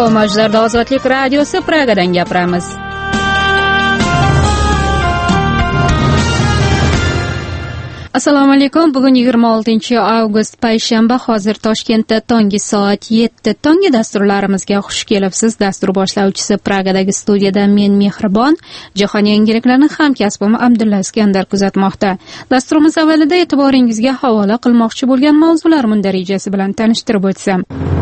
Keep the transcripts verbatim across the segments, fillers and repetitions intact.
Salom majlarda Ozodlik radiosi Pragadan gapiramiz. Assalomu alaykum. Bugun yigirma oltinchi avgust payshanba. Hozir Toshkentda tongi soat yetti. Tongi dasturlarimizga xush kelibsiz. Dastur boshlovchisi Pragadagi studiyada men Mehribon, jahon yangiliklarini hamkasbim Abdulla Iskandar kuzatmoqda. Dasturimiz avvalida e'tiboringizga havola qilmoqchi bo'lgan mavzular mundarijasi bilan tanishtirib o'tsam.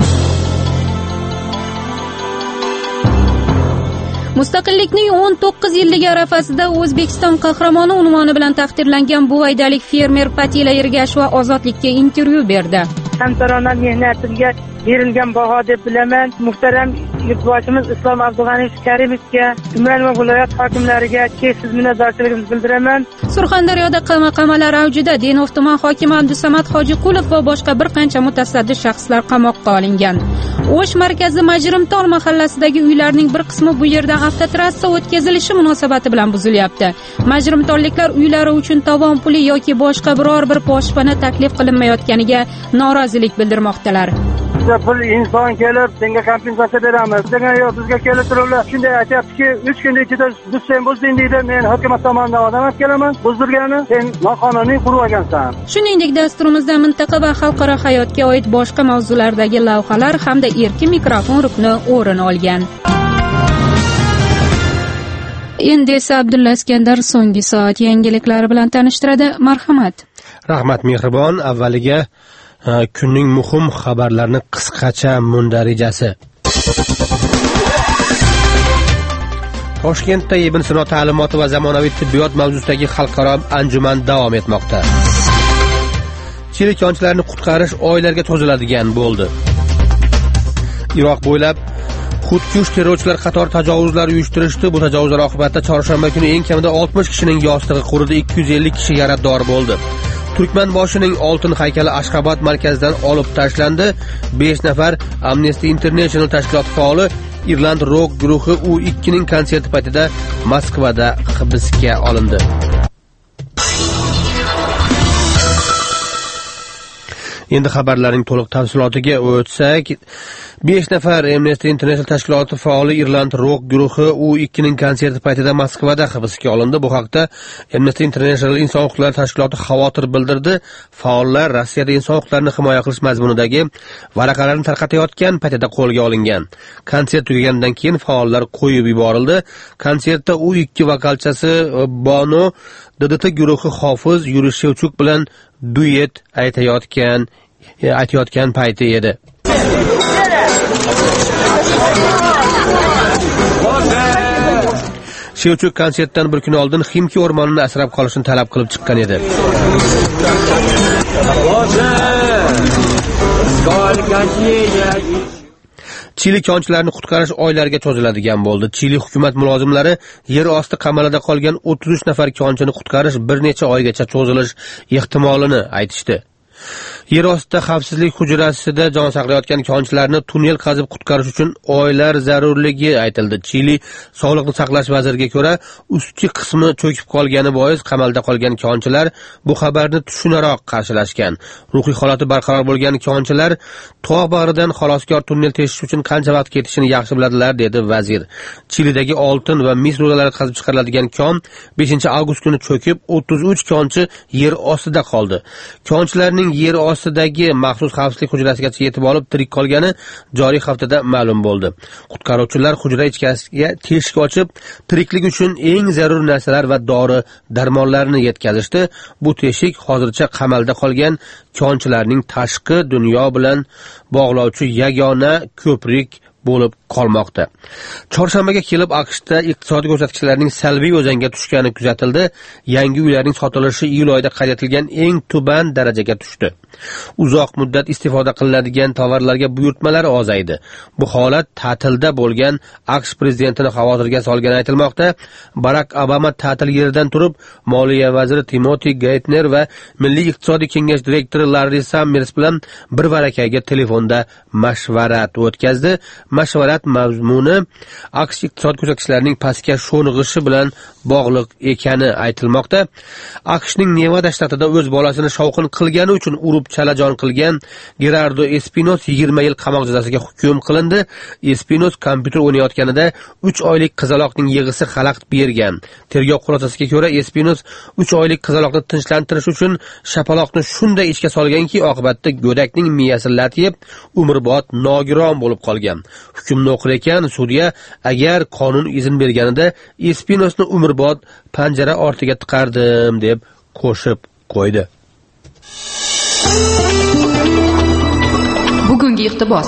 Mustaqillikning o'n to'qqiz yilligi arafasida O'zbekiston qahramoni unvoni bilan taqdirlangan buvaydalik fermer Patila Ergasheva Ozodlikka intervyu berdi. Hamkorona mehnatimga berilgan baho deb bilaman. Muhtaram yurtboshimiz Islom Abdug'aniyevich Karimovga, tuman va viloyat hokimlariga cheksiz minnatdorchiligimni bildiraman. Surxondaryoda qama-qamalar avjida. Denov tuman hokimi Abdusamad Hojiqulov va boshqa bir qancha mutasaddi shaxslar qamoqqa olingan. O'sh markazi Majrimtor mahallasidagi uylarning bir qismi bu yerdan avtotrassa o'tkazilishi munosabati bilan buzilyapti. Majrimtorliklar uylari uchun tovon puli yoki boshqa biror bir boshpana taklif qilinmayotganiga norozilik bildirmoqdalar. Pul inson kelib, senga kompensatsiya beramiz. Senga yo'q, bizga kelib turiblar. Shunday aytayaptiki, uch kun ichida buzsang buzding deydi. Men hukumat tomonidan odam olib kelaman. Buzdirgani sen noqonuniy qurib olgansan. Shuningdek, dasturimizda mintaqa va xalqaro hayotga oid boshqa mavzulardagi lavhalar hamda erkin mikrofon rukni o'rin olgan. Endi esa Abdulla Iskandar so'nggi soat yangiliklari bilan tanishtiradi. Marhamat. Rahmat Mehribon. Avvaliga kunning muhim xabarlarini qisqacha mundarijasi. Toshkentda Ibn Sino ta'limoti va zamonaviy tibbiyot mavzusidagi xalqaro anjuman davom etmoqda. Chili konchilarini qutqarish oylarga cho'ziladigan bo'ldi. Iroq bo'ylab xudkush terrorchilar qator tajovuzlar uyushtirishdi. Bu tajovuzlar oqibatida chorshanba kuni eng kamida oltmish kishining yostig'i quridi, ikki yuz ellik kishi yarador bo'ldi. Turkmanboshining oltin haykali Ashxobod markazidan olib tashlandi. besh nafar Amnesty International tashkiloti faoli Irland rock guruhi U ikki ning konserti paytida Moskvada hibsga olindi. Endi xabarlarning to'liq tafsilotiga o'tsak, besh nafar Amnesty International tashkiloti faoli Irland rock guruhi U ikki ning konserti paytida Moskvada hibsga olindi. Bu haqda Amnesty International inson huquqlari tashkiloti xavotir bildirdi. Faollar Rossiyada inson huquqlarini himoya qilish mazmunidagi varaqalarni tarqatayotgan paytida qo'lga olingan. Konsert tugagandan keyin faollar qo'yib yuborildi. Konsertda U ikki vokalchisi Bono D D T guruhi Hofiz Yuriy Shevchuk bilan duet aytayotgan aytayotgan payti edi. Shevchuk konsertdan bir kun oldin Ximki o'rmonini asrab qolishni talab qilib chiqqan edi. Chili konchilarini qutqarish oylarga cho'ziladigan bo'ldi. Chili hukumat mulozimlari yer osti qamalida qolgan o'ttiz uch nafar konchini qutqarish bir necha oygacha cho'zilish ehtimolini aytishdi. Yer ostida xavfsizlik hujrasida jon saqlayotgan konchilarni tunnel qazib qutqarish uchun oylar zarurligi aytildi. Chili sog'liqni saqlash vaziriga ko'ra, ustki qismi cho'kib qolgani bois qamalda qolgan konchilar bu xabarni tushunaroq qarshilashgan. Ruhiy holati barqaror bo'lgan konchilar tog' bag'ridan xaloskor tunnel teshish uchun qancha vaqt ketishini yaxshi biladilar, dedi vazir. Chilidagi oltin va mis rudalari qazib chiqariladigan kon beshinchi avgust kuni cho'kib, o'ttiz uch konchi yer ostida qoldi. Konchilarning yer ostidagi maxsus xavfsizlik hujrasigacha yetib olib tirik qolgani joriy haftada ma'lum bo'ldi. Qutqaruvchilar hujra ichkariga teshik ochib, tiriklik uchun eng zarur narsalar va dori darmonlarni yetkazishdi. Bu teshik hozircha qamalda qolgan konchilarning tashqi dunyo bilan bog'lovchi yagona ko'prik bo'lib qolmoqda. Chorshanbaga kelib AQShda iqtisodiy ko'rsatkichlarning salbiy o'zanga tushgani kuzatildi. Yangi uylarning sotilishi iyul oyida qayd etilgan eng tuban darajaga tushdi. Uzoq muddat istifoda qilinadigan tovarlarga buyurtmalar ozaydi. Bu holat ta'tilda bo'lgan AQSh prezidentini xavotirga solgani aytilmoqda. Barak Obama ta'til yeridan turib, Moliya vaziri Timothy Geithner va Milliy iqtisodiy kengash direktori Larry Summers bilan bir varakaga telefonda mashvarat o'tkazdi. mashvarat mazmuni AQSh iqtisod ko'rsatkichlarining pastga sho'ng'ishi bilan bog'liq ekani aytilmoqda. AQShning Nevada shtatida o'z bolasini shovqin qilgani uchun urib chalajon qilgan Gerardo Espinos yigirma yil qamoq jazosiga hukm qilindi. Espinos kompyuter o'ynayotganida uch oylik qizaloqning yig'isi xalaqit bergan. Tergov xulosasiga ko'ra Espinos uch oylik qizaloqni tinchlantirish uchun shapaloqni shunday ichga solganki, oqibatda go'dakning miyasi latiyib, umrbod nogiron bo'lib qolgan. Hukmni o'qir ekan sudya, agar qonun izn berganida Espinosni umrbod panjara ortiga tiqardim deb qo'shib qo'ydi. Bugungi iqtibos.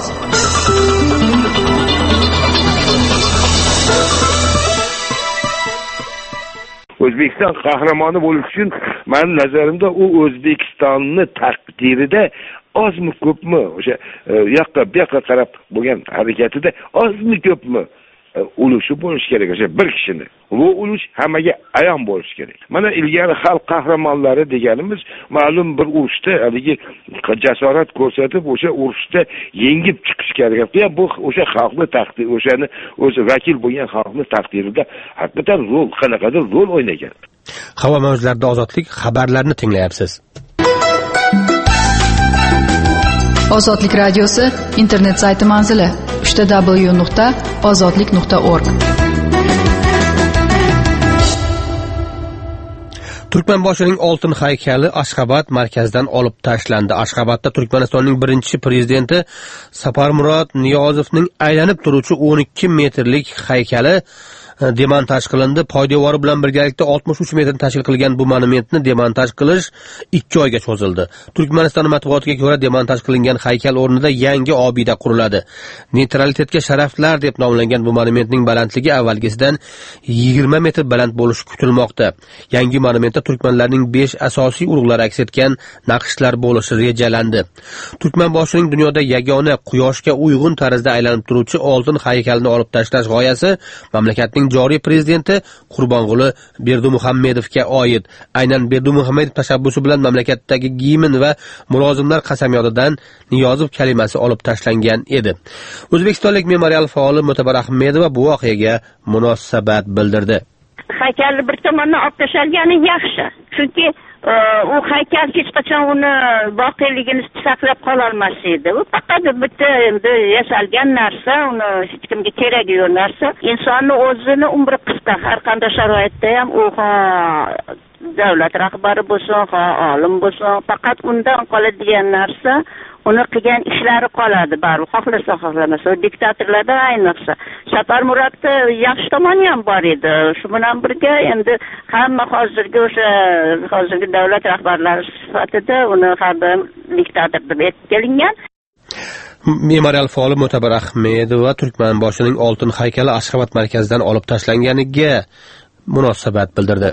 O'zbekiston qahramoni bo'lish uchun men nazarimda u O'zbekistonni taqdirida ozmi ko'pmi o'sha yoqqa bu yoqqa qarab bo'lgan harakatida ozmi ko'pmi ulushi bo'lish kerak. O'sha bir kishini bu ulush hammaga ayon bo'lish kerak. Mana ilgari xalq qahramonlari deganimiz ma'lum bir urushda haligi jasorat ko'rsatib o'sha urushda yengib chiqish kerak. Ya bu o'sha xalqning taqdiri, o'shani o'zi vakil bo'lgan xalqning taqdirida haqiqatan rol, qanaqadir rol o'ynagan. Havo mavjlarida ozodlik xabarlarini tinglayapsiz. Ozodlik radiosi internet sayti manzili w w w nuqta ozodlik nuqta org. Turkmanboshining oltin haykali Ashxobod markazidan olib tashlandi. Ashxobodda Turkmanistonning birinchi prezidenti Saparmurod Niyozovning aylanib turuvchi o'n ikki metrlik haykali demontaj qilindi. Poydevori bilan birgalikda oltmish uch metr tashkil qilgan bu monumentni demontaj qilish ikki oyga cho'zildi. Turkmaniston matbuotiga ko'ra, demontaj qilingan haykal o'rnida yangi obida quriladi. Neytralitetga sharaflar deb nomlangan bu monumentning balandligi avvalgisidan yigirma metr baland bo'lishi kutilmoqda. Yangi monumentda turkmanlarning besh asosiy urug'lari aks etgan naqshlar bo'lishi rejalandi. Turkmanboshining dunyoda yagona quyoshga uyg'un tarzda aylanib turuvchi oltin haykalni olib tashlash g'oyasi mamlakatning joriy prezidenti Qurbonquli Berdimuhammedovga oid. Aynan Berdimuhammedov tashabbusi bilan mamlakatdagi gimn va mulozimlar qasamyodidan Niyozov kalimasi olib tashlangan edi. O'zbekistonlik memorial faoli Mo'tabar Ahmedova bu voqeaga munosabat bildirdi. Haykalni bir tomondan olib tashlangani yaxshi. Chunki u haykal hech qachon uni voqeligini saqlab qola olmas edi. U faqat bitta endi yasalgan narsa, uni hech kimga keragi yo'q narsa. Insonni o'zini umri qisqa, har qanday sharoitda ham u davlat rahbari bo'lsin, olim bo'lsin, faqat undan qoladigan narsa uni qilgan ishlari qoladi, baribir xohlasa xohlamasa. Diktatorlarda ayniqsa Saparmurodda yaxshi tomoni ham bor edi. Shu bilan birga endi hamma hozirgi o'sha hozirgi davlat rahbarlari sifatida uni har doim diktator deb aytib kelingan. Memorial faoli Mo'tabar Ahmedova Turkmanboshining oltin haykali Ashxobod markazidan olib tashlanganiga munosabat bildirdi.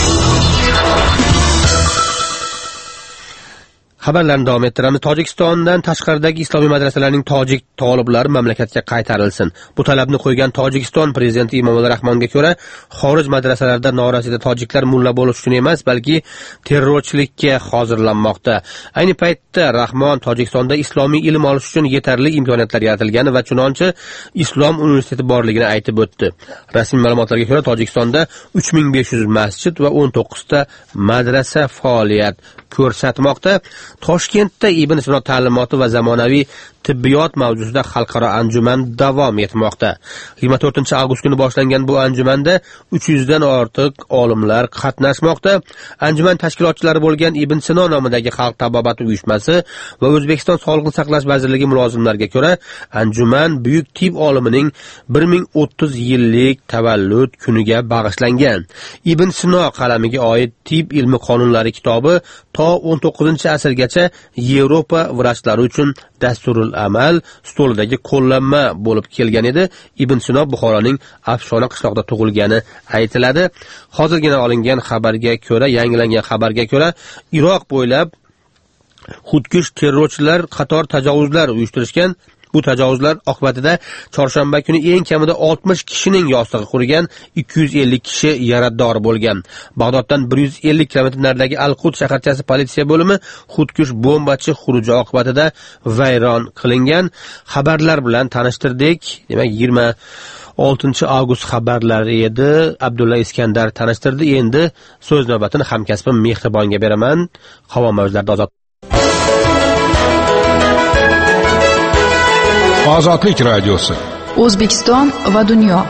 Xabarlarni davom ettiramiz. Tojikistondan tashqaridagi islomiy madrasalarning tojik toliblari mamlakatga qaytarilsin. Bu talabni qo'ygan Tojikiston prezidenti Emomali Rahmonga ko'ra, xorij madrasalarida norasida tojiklar mulla bo'lish uchun emas, balki terrorchilikka hozirlanmoqda. Ayni paytda Rahmon Tojikistonda islomiy ilm olish uchun yetarli imkoniyatlar yaratilgani va chunonchi Islom universiteti borligini aytib o'tdi. Rasmiy ma'lumotlarga ko'ra, Tojikistonda uch ming besh yuz masjid va o'n to'qqiz ta madrasa faoliyat ko'rsatmoqda. Toshkentda Ibn Sino ta'limoti va zamonaviy tibbiyot mavzusida xalqaro anjuman davom etmoqda. yigirma to'rtinchi avgust kuni boshlangan bu anjumanda uch yuz dan ortiq olimlar qatnashmoqda. Anjuman tashkilotchilari bo'lgan Ibn Sino nomidagi xalq tabobati uyushmasi va O'zbekiston Sog'liqni saqlash vazirligi mulozimlariga ko'ra, anjuman buyuk tib olimining bir ming o'ttiz yillik tavallud kuniga bag'ishlangan. Ibn Sino qalamiga oid Tib ilmi qonunlari kitobi to o'n to'qqizinchi asrgacha Yevropa vrachlari uchun dasturul amal stolidagi qo'llanma bo'lib kelgan edi. Ibn Sino Buxoroning Afshona qishloqida tug'ilgani aytiladi. Hozirgina olingan xabarga ko'ra, yangilangan xabarga ko'ra, Iroq bo'ylab xudkush terrorchilar qator tajovuzlar uyushtirishgan Bu tajovuzlar oqibatida chorshanba kuni eng kamida oltmish kishining yostig'i qurigan, ikki yuz ellik kishi yarador bo'lgan. Bag'doddan bir yuz ellik kilometr naridagi Al-Quds shaharchasi politsiya bo'limi xudkush bombachi xuruji oqibatida vayron qilingan. Xabarlar bilan tanishtirdik. Demak, yigirma oltinchi avgust xabarlari edi. Abdulla Iskandar tanishtirdi. Endi so'z navbatini hamkasbim Mehribonga beraman. Havo mavjlarida ozod. Ozodlik radiosi. O'zbekiston va dunyo.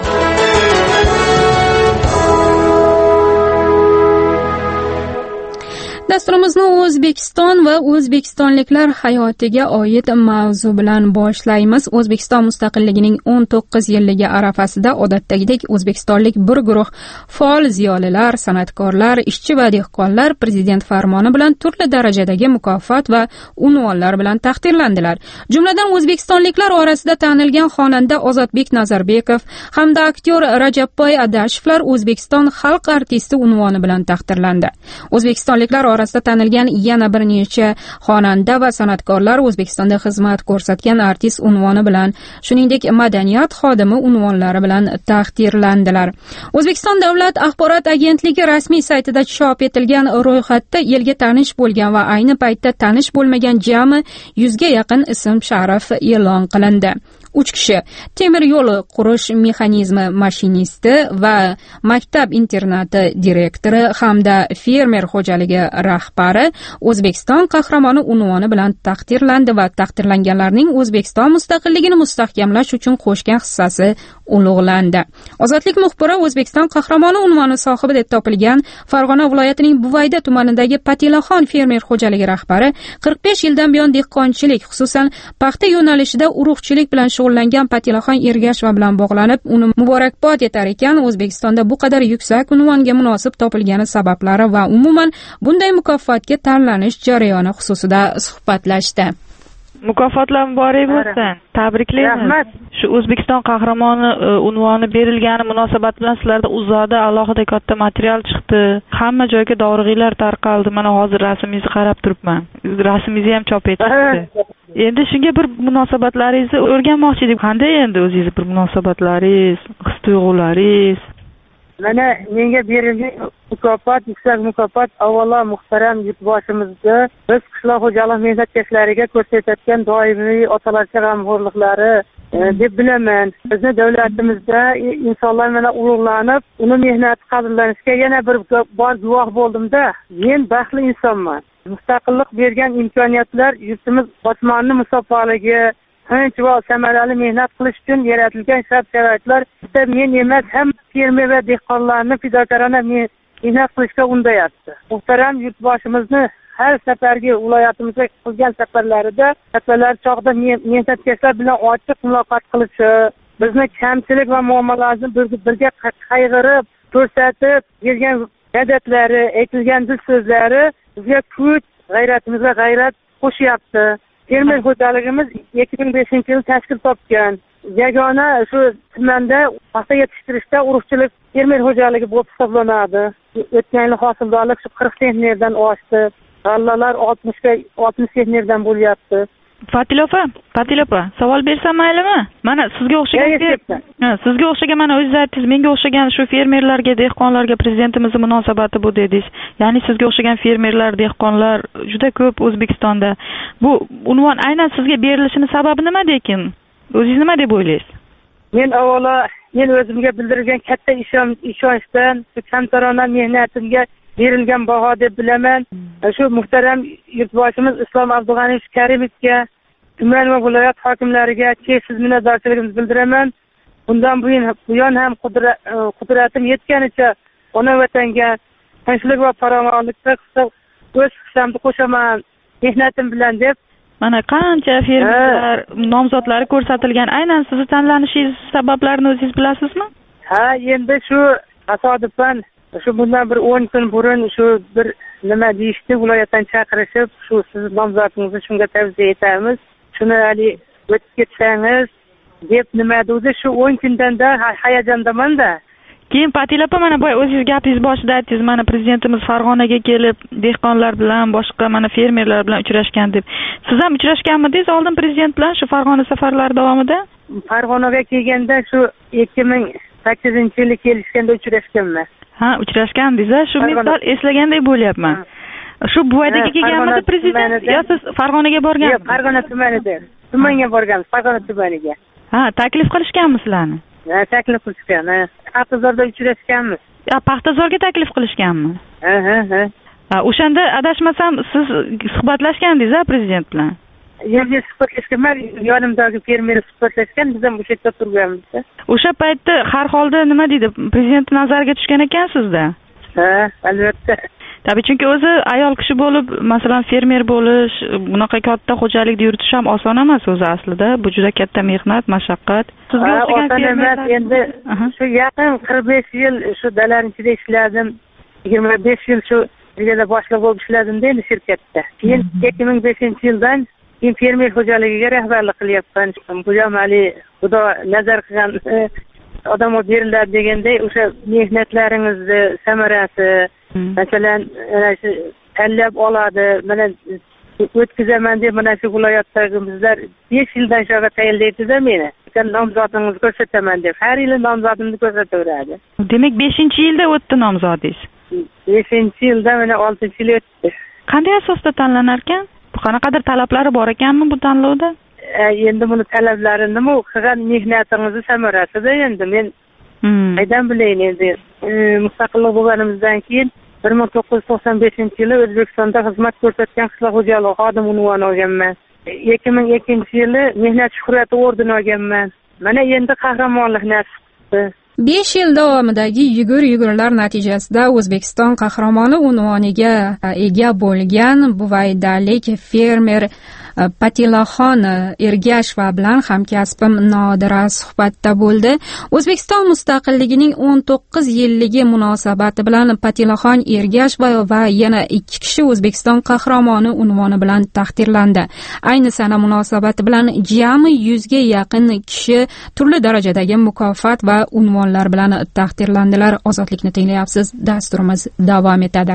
Dasturimizni O'zbekiston va o'zbekistonliklar hayotiga oid mavzu bilan boshlaymiz. O'zbekiston mustaqilligining o'n to'qqiz yilligi arafasida odatdagidek o'zbekistonlik bir guruh faol ziyolilar, san'atkorlar, ishchi va dehqonlar prezident farmoni bilan turli darajadagi mukofot va unvonlar bilan taqdirlandilar. Jumladan o'zbekistonliklar orasida tanilgan xonanda Ozodbek Nazarbekov hamda aktyor Rajabboy Adashevlar O'zbekiston xalq artisti unvoni bilan taqdirlandi. O'zbekistonliklar orasida tanilgan yana bir necha xonanda va san'atkorlar O'zbekistonda xizmat ko'rsatgan artist unvoni bilan, shuningdek madaniyat xodimi unvonlari bilan taqdirlandilar. O'zbekiston davlat axborot agentligi rasmiy saytida chop etilgan ro'yxatda elga tanish bo'lgan va ayni paytda tanish bo'lmagan jami yuzga yaqin ism-sharaf e'lon qilindi. uch kishi temir yo'l qurish mexanizmi mashinisti va maktab internati direktori hamda fermer xo'jaligi rahbari O'zbekiston qahramoni unvoni bilan taqdirlandi va taqdirlanganlarning O'zbekiston mustaqilligini mustahkamlash uchun qo'shgan hissasi ulug'landi. Ozodlik muxbiri O'zbekiston qahramoni unvoni sohibi deb topilgan Farg'ona viloyatining Buvayda tumanidagi Patilaxon fermer xo'jaligi rahbari qirq besh yildan buyon dehqonchilik, xususan paxta yo'nalishida urug'chilik bilan shug'ullangan Patilaxon Ergasheva bilan bog'lanib, uni muborakbod etar ekan. O'zbekistonda bu qadar yuksak unvonga munosib topilgani sabablari va umuman bunday mukofotga tanlanish jarayoni xususida suhbatlashdi. Mukofotlar muborak bo'lsin. Tabriklaymiz. Shu O'zbekiston qahramoni unvoni berilgani munosabati bilan sizlarda uzoqda alohida katta material chiqdi. Hamma joyga dorig'iylar tarqaldi. Mana hozir rasmingizni qarab turibman. Rasmingizni ham chop etishdi. Endi shunga bir munosabatlaringizni o'rganmoqchi edim. Qanday endi o'zingiz bir munosabatlaringiz, his-tuyg'ularingiz? Mana menga berilgan mukofot, yuksak mukofot avvalo muhtaram yurtboshimizga, biz qishloq xo'jalik mehnatkashlariga ko'rsatayotgan doimiy otalarcha g'amxo'rliklari deb bilaman. Bizni davlatimizda insonlar mana ulug'lanib, uni mehnati qadrlanishga yana bir bor guvoh bo'ldimda, men baxtli insonman. Mustaqillik bergan imkoniyatlar yurtimiz osmonni musaffoligi, tinch va samarali mehnat qilish uchun yaratilgan shart-sharoitlar bitta men emas, ham fermer va dehqonlarni fidokorona mehnat qilishga undayapti. Muhtaram yurtboshimizni har safargi viloyatimizga qilgan safarlarida, safarlar chog'da mehnatkashlar bilan ochiq muloqot qilishi, bizni kamchilik va muammolarni birga qayg'irib, ko'rsatib bergan va'dalari, aytilgan dil so'zlari bizga kuch, g'ayratimizga g'ayrat qo'shyapti. Fermer xo'jaligimiz ikki ming beshinchi yil tashkil topgan. Yagona shu tumanda paxta yetishtirishda urug'chilik fermer xo'jaligi bo'lib hisoblanadi. O'tgan yil hosildorlik shu qirq sentnerdan oshdi. G'allalar oltmishga oltmish sentnerdan bo'lyapti. Fatila opa, Fatila opa, savol bersam maylimi? Mana sizga o'xshagan, ha, sizga o'xshagan mana o'zingiz aytdingiz, menga o'xshagan shu fermerlarga, dehqonlarga prezidentimizning munosabati bu dedingiz. Ya'ni sizga o'xshagan fermerlar, dehqonlar juda ko'p O'zbekistonda. Bu unvon aynan sizga berilishining sababi nima lekin? O'zingiz nima deb o'ylaysiz? Men avvalo men o'zimga bildirilgan katta ishonchdan, shu kamtarona mehnatimga berilgan baho deb bilaman. Shu muhtaram yurtboshimiz Islom Abdug'aniy Karimovga, tuman va viloyat hokimlariga cheksiz minnatdorchiligimni bildiraman. Bundan buyon ham qudratim yetganicha ona vatanga tinchlik va farovonlikda o'z hissamni qo'shaman mehnatim bilan deb. Mana qancha fermerlar nomzodlari ko'rsatilgan, aynan sizni tanlanishingiz sabablarini o'zingiz bilasizmi? Ha, endi shu tasodifan shu bundan bir o'n kun burun shu bir nima deyishdi, viloyatdan chaqirishib, shu siz nomzodingizni shunga tavsiya etamiz, shuni hali o'tib ketsangiz deb nima dedi, shu o'n kundan da hayajondaman-da. keyin Patil opa, mana boya o'zingiz gapingiz boshida aytdingiz, mana prezidentimiz Farg'onaga kelib dehqonlar bilan, boshqa mana fermerlar bilan uchrashgan deb. Siz ham uchrashganmidingiz oldin prezident bilan shu Farg'ona safarlari davomida? Farg'onaga kelganda shu ikki ming sakkizinchi yili kelishganda uchrashganman. Ha, uchrashgandingiz-a? Shu misol eslagandek bo'lyapman. Shu Buvaydaga kelganmidi prezident? Yo siz Farg'onaga borganmisiz? Yo'q, Farg'ona tumanida. Tumanga borganmiz, Farg'ona tumaniga. Ha, taklif qilishganmi sizlarni? Ha, taklif qilishgan. Ha, Paxtazorda uchrashganmiz. Ya, Paxtazorga taklif qilishganmi? Ha, ha, ha. Ha, o'shanda adashmasam siz suhbatlashgandingiz-a prezident bilan? Yerga suhbatlashgan, yonimdagi fermer suhbatlashgan, biz ham o'sha yerda turganmiz. O'sha paytda har holda nima deydi, prezident nazariga tushgan ekansizda? Ha, albatta. Tabii, chunki o'zi ayol kishi bo'lib, masalan, fermer bo'lish, bunaqa katta xo'jalikni yuritish ham oson emas o'zi aslida. Bu juda katta mehnat, mashaqqat. Sizga o'xshagan fermerlar endi shu yaqin qirq besh yil shu dalaning ichida ishladim. yigirma besh yil shu birga boshliq bo'lib ishladim-da endi shirkatda. Keyin ikki ming beshinchi yildan keyin fermer xo'jaligiga rahbarlik qilyapman. Bu jamali xudo nazar qilgan odamga beriladi deganday o'sha mehnatlaringizni samarasi, masalan, ana shu tanlab oladi, mana o'tkazaman deb mana shu viloyatdagi bizlar besh yildan shunaqa tayinlaydi-da meni. Nomzodingizni ko'rsataman deb har yili nomzodimni ko'rsataveradi. Demak, beshinchi yilda o'tdi nomzodingiz. beshinchi yilda mana oltinchi yil o'tdi. Qanday asosda tanlanar ekan? Qanaqadir talablari bor ekanmi bu tanlovda? Endi buni talablari nima? U qilgan mehnatingizni samarasida endi men qaydan bilayin endi. Mustaqillik bo'lganimizdan keyin bir ming to'qqiz yuz to'qson beshinchi yili O'zbekistonda xizmat ko'rsatgan qishloq xo'jaligi xodim unvoni olganman. ikki ming ikkinchi yili mehnat shuhrati ordeni olganman. Mana endi qahramonlik nasib qildi. besh yil davomidagi yugur-yugurlar natijasida O'zbekiston qahramoni unvoniga ega bo'lgan buvaydalik fermer Patilaxon Ergasheva bilan hamkasbim Nodira suhbatda bo'ldi. O'zbekiston mustaqilligining o'n to'qqiz yilligi munosabati bilan Patilaxon Ergasheva va yana ikki kishi O'zbekiston qahramoni unvoni bilan taqdirlandi. Ayni sana munosabati bilan jami yuzga yaqin kishi turli darajadagi mukofot va unvonlar bilan taqdirlandilar. Ozodlikni tinglayapsiz. Dasturimiz davom etadi.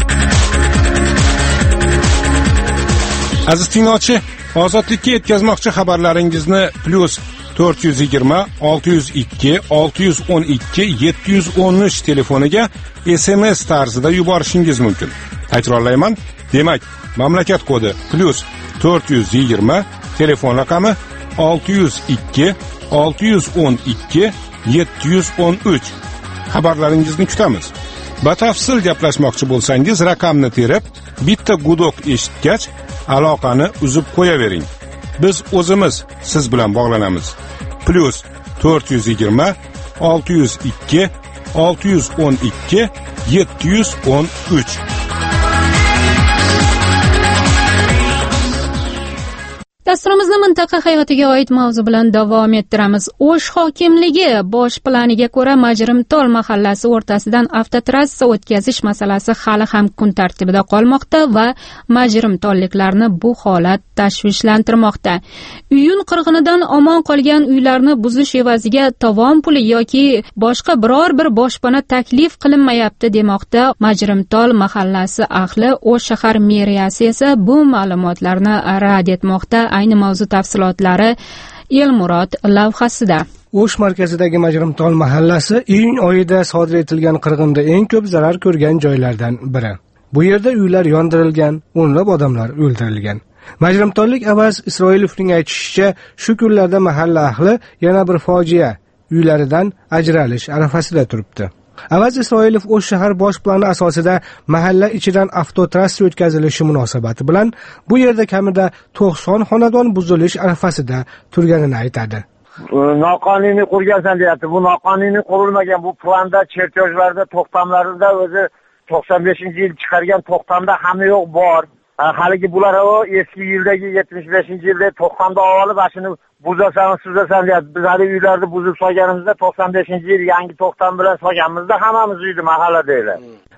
Aziz tinglovchi, ozodlikka yetkazmoqchi xabarlaringizni plus to'rt yuz yigirma olti yuz ikki olti yuz o'n ikki yetti yuz o'n uch telefoniga S M S tarzida yuborishingiz mumkin. Takrorlayman, demak, mamlakat kodi plus to'rt yuz yigirma, telefon raqami olti yuz ikki olti yuz o'n ikki yetti yuz o'n uch. Xabarlaringizni kutamiz. Batafsil gaplashmoqchi bo'lsangiz, raqamni terib, bitta gudok eshitgach, aloqani uzib qo'yavering. Biz o'zimiz siz bilan bog'lanamiz. Plus to'rt yuz yigirma olti yuz ikki olti yuz o'n ikki yetti yuz o'n uch. Dasturimizni mintaqa hayotiga oid mavzu bilan davom ettiramiz. O'sh hokimligi bosh planiga ko'ra Majrimtol mahallasi o'rtasidan avtotrassa o'tkazish masalasi hali ham kun tartibida qolmoqda va majrimtolliklarni bu holat tashvishlantirmoqda. Uyun qirg'inidan omon qolgan uylarni buzish evaziga tovon puli yoki boshqa biror bir boshpana taklif qilinmayapti demoqda Majrimtol mahallasi ahli. O'sh shahar meriyasi esa bu ma'lumotlarni rad etmoqda. Ayni mavzu tafsilotlari Elmurod lavhasida. O'sh markazidagi Majrimtol mahallasi iyun oyida sodir etilgan qirg'inda eng ko'p zarar ko'rgan joylardan biri. Bu yerda uylar yondirilgan, o'nlab odamlar o'ldirilgan. Majrimtollik Avaz Isroilovning aytishicha, shu kunlarda mahalla ahli yana bir fojia, uylaridan ajralish arafasida turibdi. Avaz Isroilov O'sh shahar bosh plani asosida mahalla ichidan avtotrassa o'tkazilishi munosabati bilan bu yerda kamida to'qson xonadon buzilish arafasida turganini aytadi. Noqonuniy qurgansan deyapti. Bu noqonuniy qurilmagan. Bu planda, chertyojlarda, to'xtamlarida o'zi to'qson beshinchi yil chiqargan to'xtamda hamma yo'q bor. Haligi bular o eski yildagi yetmish beshinchi yilda to'xtamda olib, ashuni buzasan, suzasan deyapti. Biz hali uylarni buzib solganimizda to'qson beshinchi yil yangi to'xtam bilan solganimizda hammamiz uydi mahalladagilar.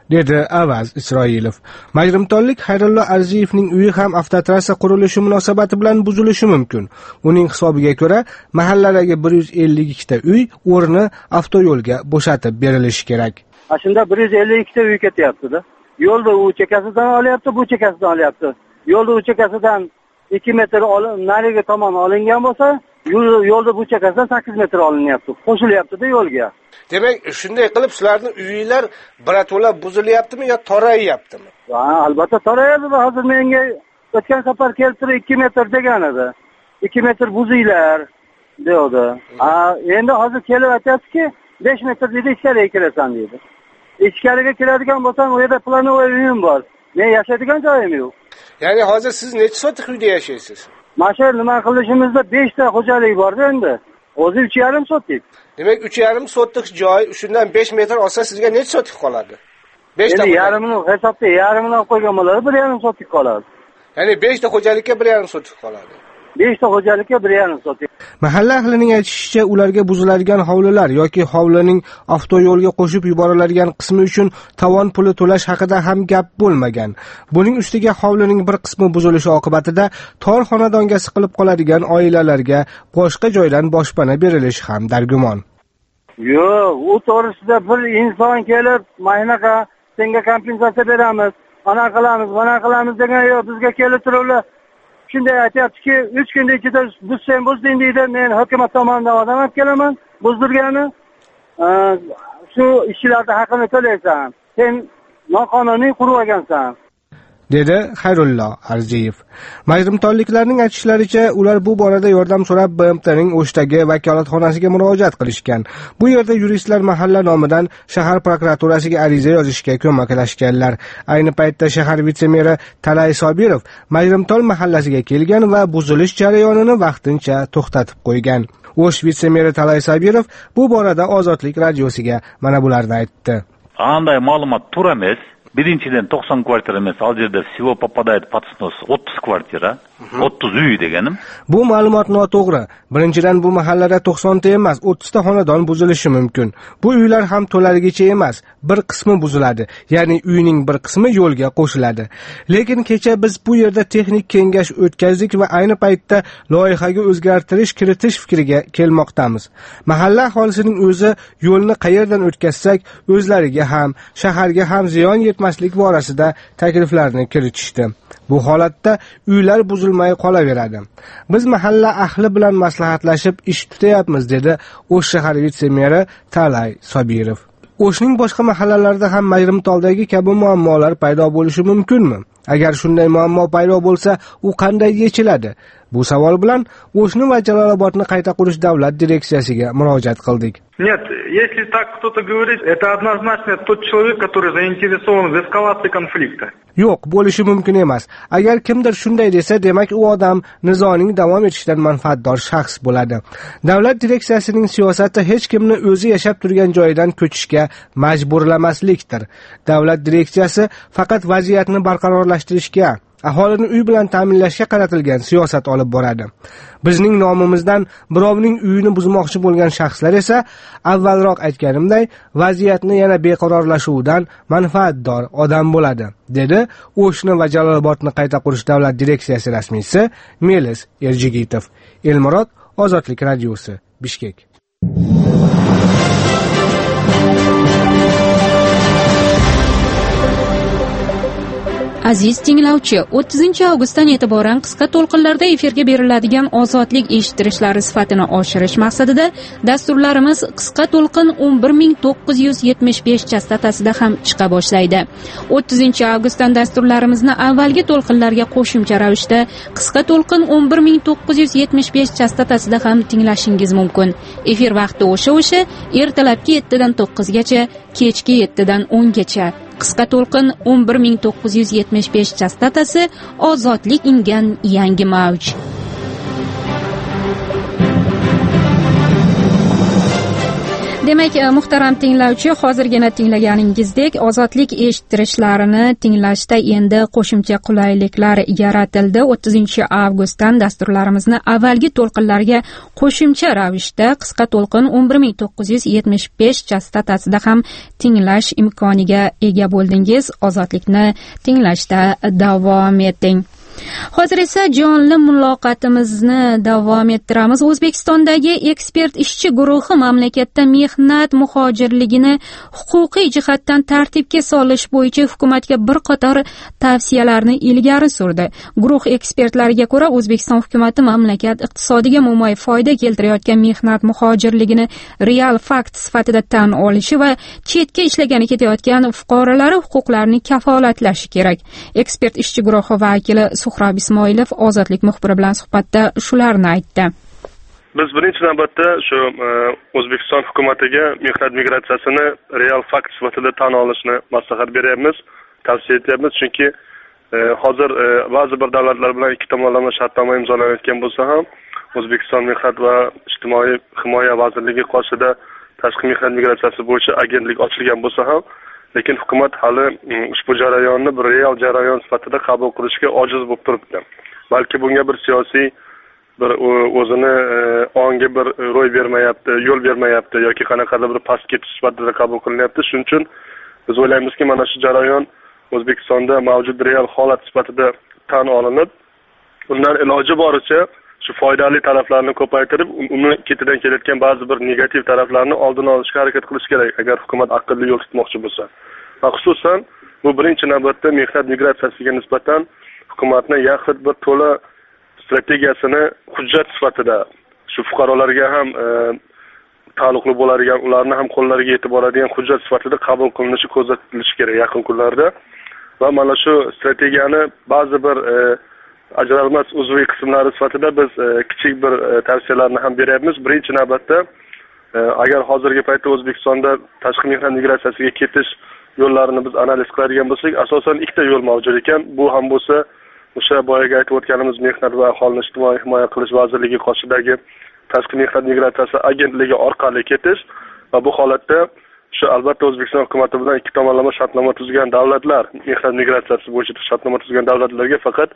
dedi Avaz Isroilov. Majrimtonlik Xayrullo Arziyevning uyi ham avtotrassa qurilishi munosabati bilan buzilishi mumkin. Uning hisobiga ko'ra, mahalladagi bir yuz ellik ikkita uy o'rni avtoyo'lga bo'shatib berilishi kerak. Shunda bir yuz ellik ikkita uy ketyapti-da. Yo'lda u chekkasidan olyapti, bu chekkasidan olyapti. Yo'lda u chekkasidan ikki metr nariga tomon olingan bo'lsa, yo'lda bu chekkasidan sakkiz metr olinyapti. Qo'shilyapti-da yo'lga. Demak, shunday qilib sizlarning uylar birato'la buzilyaptimi yo torayaptimi? Ha, albatta torayadi. Hozir menga o'tgan safar kelib turib ikki metr degan edi. ikki metr buzinglar dedi. Ha, endi hozir kelib aytayapti-ki, besh metr dedi ichkariga kirasan dedi. Ichkariga kiradigan bo'lsam, u yerda planovoy uyim bor. Men yashaydigan joyim yo'q. Ya'ni hozir siz necha sotik uyda yashaysiz? Mana shu nima qilishimizda besh ta xo'jalik bor-da endi. O'zi uch yarim sotik. Demak, uch yarim sotik joy, shundan besh metr olsa sizga necha sotik qoladi? besh ta. Endi yarimini hisobda yarimini olib qo'ygan bo'ladi, bir yarim sotik qoladi. Ya'ni besh ta xo'jalikka bir yarim sotik qoladi. besh ta xo'jalikka bir yarim sotik. Mahalla ahlining aytishicha, ularga buziladigan hovlilar yoki hovlining avtoyo'lga qo'shib yuboriladigan qismi uchun tovon puli to'lash haqida ham gap bo'lmagan. Buning ustiga hovlining bir qismi buzilishi oqibatida tor xonadonga siqilib qoladigan oilalarga boshqa joydan boshpana berilishi ham dargumon. Yo'q, u to'g'risida bir inson kelib, "Maynaqa, senga kompensatsiya beramiz, ana qilamiz, mana qilamiz" degan yo'q, bizga kelib turiblar. Shunday aytayapti-ki, uch kunda ichida buzsang buzding deydi. Men hukumat tomonidan odam olib kelaman, buzdirgani. Shu ishchilarning haqqini to'laysan. Sen noqonuniy qurib olgansan, dedi Xayrullo Arziyev. Majrimtonliklarning aytishlaricha, ular bu borada yordam so'rab B M T'ning O'shdagi vakolatxonasiga murojaat qilishgan. Bu yerda yuristlar mahalla nomidan shahar prokuraturasiga ariza yozishga ko'maklashganlar. Ayni paytda shahar vitse-meri Talay Sobirov Majrimton mahallasiga kelgan va buzilish jarayonini vaqtincha to'xtatib qo'ygan. O'sh vitse-meri Talay Sobirov bu borada Ozodlik radiosiga mana bularni aytdi. Qanday ma'lumot to'g'ri emas. Birinchidan to'qson kvartira emas, al yerda всего попадает под снос o'ttiz kvartira, o'ttiz uy deganim. Bu ma'lumot noto'g'ri. Birinchidan bu mahallada to'qson ta emas, o'ttiz ta xonadon buzilishi mumkin. Bu uylar ham to'laligicha emas, bir qismi buziladi, ya'ni uyning bir qismi yo'lga qo'shiladi. Lekin kecha biz bu yerda texnik kengash o'tkazdik va ayni paytda loyihaga o'zgartirish kiritish fikriga kelmoqdamiz. Mahalla aholisining o'zi yo'lni qayerdan o'tkazsak, o'zlariga ham, shaharga ham ziyon yetmaslik borasida takliflarni kiritishdi. Bu holatda uylar buzilmay qolaveradi. Biz mahalla ahli bilan maslahatlashib ish tutayapmiz, dedi O'sh shahar vitse-meri Talay Sobirov. O'shning boshqa mahallalarida ham Majrimtoldagi kabi muammolar paydo bo'lishi mumkinmi? Agar shunday muammo paydo bo'lsa, u qanday yechiladi? Bu savol bilan O'shni va Jalolobodni qayta qurish davlat direksiyasiga murojaat qildik. Нет, если так кто-то говорит, это однозначно тот человек, который заинтересован в эскалации конфликта. Yo'q, bo'lishi mumkin emas. Agar kimdir shunday desa, demak u odam nizoning davom etishidan manfaatdor shaxs bo'ladi. Davlat direksiyasining siyosati hech kimni o'zi yashab turgan joyidan ko'chishga majburlamaslikdir. Davlat direksiyasi faqat vaziyatni barqarorlashtirishga, aholini uy bilan ta'minlashga qaratilgan siyosat olib boradi. Bizning nomimizdan birovning uyini buzmoqchi bo'lgan shaxslar esa, avvalroq aytganimday, vaziyatni yana beqarorlashuvidan manfaatdor odam bo'ladi, dedi O'shni va Jalolobodni qayta qurish davlat direksiyasi rasmiysi Melis Erjigitov. Elmurod, Ozodlik radiosi, Bishkek. Aziz tinglovchi, o'ttizinchi avgustdan e'tiboran qisqa to'lqinlarda efirga beriladigan ozodlik eshittirishlari sifatini oshirish maqsadida dasturlarimiz qisqa to'lqin o'n bir ming to'qqiz yuz yetmish besh chastotasida ham chiqa boshlaydi. o'ttizinchi avgustdan dasturlarimizni avvalgi to'lqinlarga qo'shimcha ravishda qisqa to'lqin o'n bir ming to'qqiz yuz yetmish besh chastotasida ham tinglashingiz mumkin. Efir vaqti o'sha-o'sha, ertalabki yettidan to'qqizgacha, kechki yettidan o'ngacha. Qisqa to'lqin o'n bir ming to'qqiz yuz yetmish besh chastotasi ozodlik ingan yangi mavj. Demak, muhtaram tinglovchi, hozirgina tinglaganingizdek ozodlik eshittirishlarini tinglashda endi qo'shimcha qulayliklar yaratildi. o'ttizinchi avgustdan dasturlarimizni avvalgi to'lqinlarga qo'shimcha ravishda qisqa to'lqin o'n bir ming to'qqiz yuz yetmish besh chastotasida ham tinglash imkoniga ega bo'ldingiz. Ozodlikni tinglashda davom eting. Hozir esa jonli muloqotimizni davom ettiramiz. O'zbekistondagi ekspert ishchi guruhi mamlakatda mehnat muhojirligini huquqiy jihatdan tartibga solish bo'yicha hukumatga bir qator tavsiyalarni ilgari surdi. Guruh ekspertlariga ko'ra, O'zbekiston hukumati mamlakat iqtisodiga mo'may foyda keltirayotgan mehnat muhojirligini real fakt sifatida tan olishi va chetga ishlagani ketayotgan fuqarolari huquqlarini kafolatlashi kerak. Ekspert ishchi guruhi vakili Suhrob Ismoilov Ozodlik muxbiri bilan suhbatda shularni aytdi. Biz birinchi navbatda shu O'zbekiston hukumatiga mehnat migratsiyasini real fakt sifatida tan olishni maslahat beryapmiz, tavsiya etyapmiz, chunki hozir ba'zi bir davlatlar bilan ikki tomonlama shartnoma imzolanayotgan bo'lsa ham, O'zbekiston Mehnat va ijtimoiy himoya vazirligi qoshida tashqi mehnat migratsiyasi bo'yicha agentlik ochilgan bo'lsa ham, lekin hukumat hali ushbu jarayonni bir real jarayon sifatida qabul qilishga ojiz bo'lib turibdi. Balki bunga bir siyosiy bir o'zini ongi bir ro'y bermayapti, yo'l bermayapti yoki qanaqadir bir past ketish sifatida qabul qilinyapti. Shuning uchun biz o'ylaymizki, mana shu jarayon O'zbekistonda mavjud real holat sifatida tan olinib, undan iloji boricha shu foydali taraflarni ko'paytirib, uni ketidan kelayotgan ba'zi bir negativ taraflarni oldini olishga harakat qilish kerak, agar hukumat aqlli yo'l tutmoqchi bo'lsa. Va xususan bu birinchi navbatda mehnat migratsiyasiga nisbatan hukumatning yaxlit bir to'la strategiyasini hujjat sifatida shu fuqarolarga ham e, taalluqli bo'ladigan, ularni ham qo'llariga yetib boradigan hujjat sifatida qabul qilinishi ko'zda tutilishi kerak yaqin kunlarda. Va mana shu strategiyani ba'zi bir e, ajralmas uzviy qismlari sifatida biz e, kichik bir e, tavsiyalarni ham beryapmiz. Birinchi navbatda e, agar hozirgi paytda O'zbekistonda tashqi mehnat migratsiyasiga ketish yo'llarini biz analiz qiladigan bo'lsak, asosan ikkita yo'l mavjud ekan. Bu ham bo'lsa o'sha boyaga aytib o'tganimiz Mehnat va aholini ijtimoiy himoya qilish vazirligi qoshidagi tashqi mehnat migratsiyasi agentligi orqali ketish va bu holatda shu albatta O'zbekiston hukumati bilan ikki tomonlama shartnoma tuzgan davlatlar, mehnat migratsiyasi bo'yicha shartnoma tuzgan davlatlarga faqat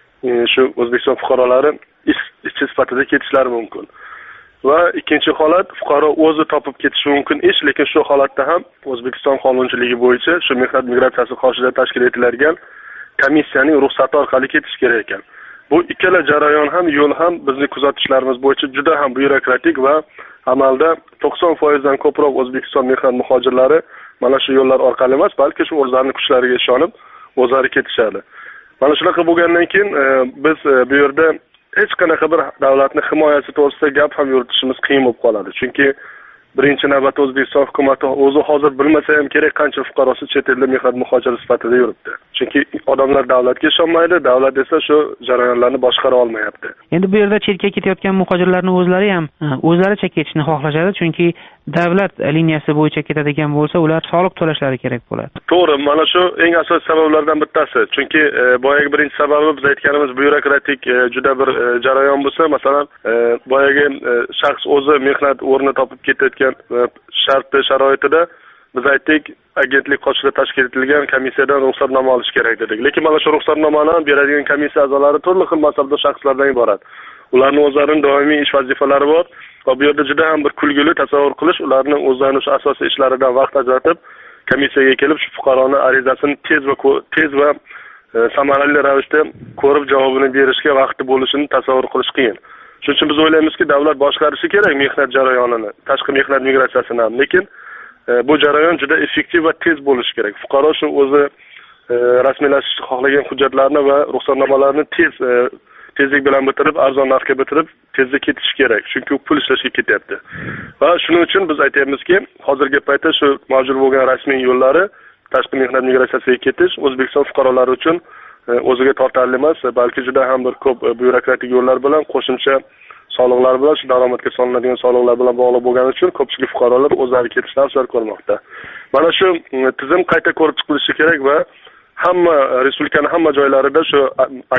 shu O'zbekiston fuqarolari ish ishchi sifatida ketishlari mumkin. Va ikkinchi holat, fuqaro o'zi topib ketishi mumkin ish, lekin shu holatda ham O'zbekiston qonunchiligi bo'yicha shu mehnat migratsiyasi qoshida tashkil etiladigan komissiyaning ruxsati orqali ketish kerak ekan. Bu ikkala jarayon ham, yo'l ham bizning kuzatishlarimiz bo'yicha juda ham byurokratik va amalda to'qson foiz dan ko'proq O'zbekiston mehnat muhojirlari mana shu yo'llar orqali emas, balki shu o'zlarining kuchlariga ishonib o'zlari ketishadi. Mana shunaqa bo'lgandan keyin e, biz e, bu yerda hech qanaqa bir davlatning himoyasi to'g'risida gap ham yuritishimiz qiyin bo'lib qoladi. Chunki birinchi navbatda O'zbekiston hukumati o'zi hozir bilmasa ham kerak qancha fuqarosi chet elda mehnat muhojiri sifatida yuribdi. Chunki odamlar davlatga ishonmaydi, davlat esa shu jarayonlarni boshqara olmayapti. Endi bu yerda chetga ketayotgan muhojirlarning o'zlari ham o'zlaricha ketishni xohlashadi, chunki davlat liniyasi bo'yicha ketadigan bo'lsa, ular soliq to'lashlari kerak bo'ladi. To'g'ri, mana shu eng asosiy sabablardan bittasi. Chunki e, boyagi birinchi sababi biz aytganimiz byurokratik e, juda bir e, jarayon bo'lsa, masalan, e, boyagi e, shaxs o'zi mehnat o'rni topib ketayotgan e, sharti sharoitida biz aytdik, agentlik qoshida tashkil etilgan komissiyadan ruxsatnoma olish kerak dedik. Lekin mana shu ruxsatnomani beradigan komissiya a'zolari turli xil mansabdor shaxslardan iborat. Ularning o'zlarining doimiy ish vazifalari bor. Va bu yerda juda ham bir kulgili tasavvur qilish, ularning o'zlarining shu asosiy ishlaridan vaqt ajratib, komissiyaga kelib shu fuqaroning arizasini tez va tez va e, samarali ravishda ko'rib javobini berishga vaqti bo'lishini tasavvur qilish qiyin. Shuning uchun biz o'ylaymizki, davlat boshqarishi kerak mehnat jarayonini, tashqi mehnat migratsiyasini ham, lekin e, bu jarayon juda effektiv va tez bo'lishi kerak. Fuqaro shu o'zi e, rasmiylashishni xohlagan hujjatlarni va ruxsatnomalarni tez e, tezlik bilan bitirib, arzon narxga bitirib, tezda ketish kerak. Chunki u pul ishlashga ketyapti. Va shuning uchun biz aytayapmizki, hozirgi paytda shu mavjud bo'lgan rasmiy yo'llari tashqi mehnat migratsiyasiga ketish O'zbekiston fuqarolari uchun e, o'ziga tortarli emas, balki juda ham bir ko'p e, byurokratik yo'llar bilan, qo'shimcha soliqlar bilan, shu daromadga solinadigan soliqlar bilan bog'liq bo'lgani uchun ko'pchilik fuqarolar o'zlari ketishni afzal ko'rmoqda. Mana shu e, tizim qayta ko'rib chiqilishi kerak va hamma respublikaning hamma joylarida shu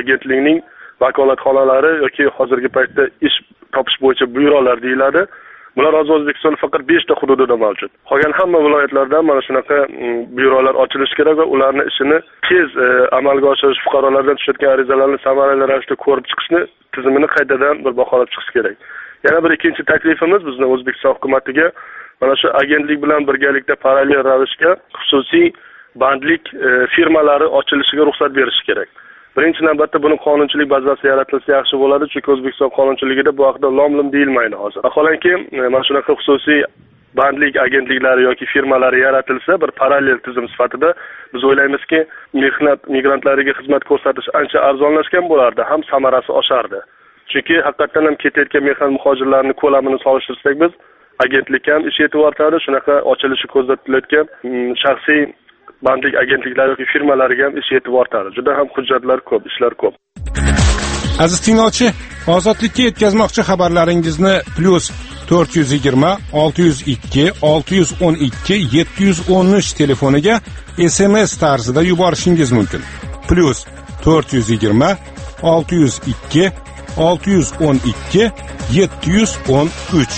agentlikning vakolatxonalari yoki hozirgi paytda ish topish bo'yicha byurolar deyiladi. Bular hozir O'zbekistonning faqat beshta hududida mavjud. Qolgan hamma viloyatlarda mana shunaqa byurolar ochilishi kerak va ularning ishini tez amalga oshirish, fuqarolardan tushayotgan arizalarni samarali ravishda ko'rib chiqishni tizimini qaytadan bir baholab chiqish kerak. Yana bir ikkinchi taklifimiz bizning O'zbekiston hukumatiga mana shu agentlik bilan birgalikda parallel ravishda xususiy bandlik firmalari ochilishiga ruxsat berish kerak. Birinchi navbatda buni qonunchilik bazasi yaratilsa yaxshi bo'ladi, chunki O'zbekiston qonunchiligida bu haqda lom-lim deyilmaydi hozir. Vaholanki, mana shunaqa xususiy bandlik agentliklari yoki firmalari yaratilsa, bir parallel tizim sifatida biz o'ylaymizki, mehnat migrantlariga xizmat ko'rsatish ancha arzonlashgan bo'lardi, ham samarasi oshardi. Chunki haqiqatan ham ketayotgan mehnat muhojirlarining ko'lamini solishtirsak biz, agentlik ham ish e'tibor tortadi, shunaqa ochilishi ko'zda tutilayotgan shaxsiy bandlik agentliklari yoki firmalariga ham ish e'tibor tortadi. Juda ham hujjatlar ko'p, ishlar ko'p. Aziz tinglovchi, ozodlikka yetkazmoqchi xabarlaringizni plus to'rt yuz yigirma olti yuz ikki olti yuz o'n ikki yetti yuz o'n uch telefoniga S M S tarzida yuborishingiz mumkin. plus to'rt yuz yigirma olti yuz ikki olti yuz o'n ikki yetti yuz o'n uch.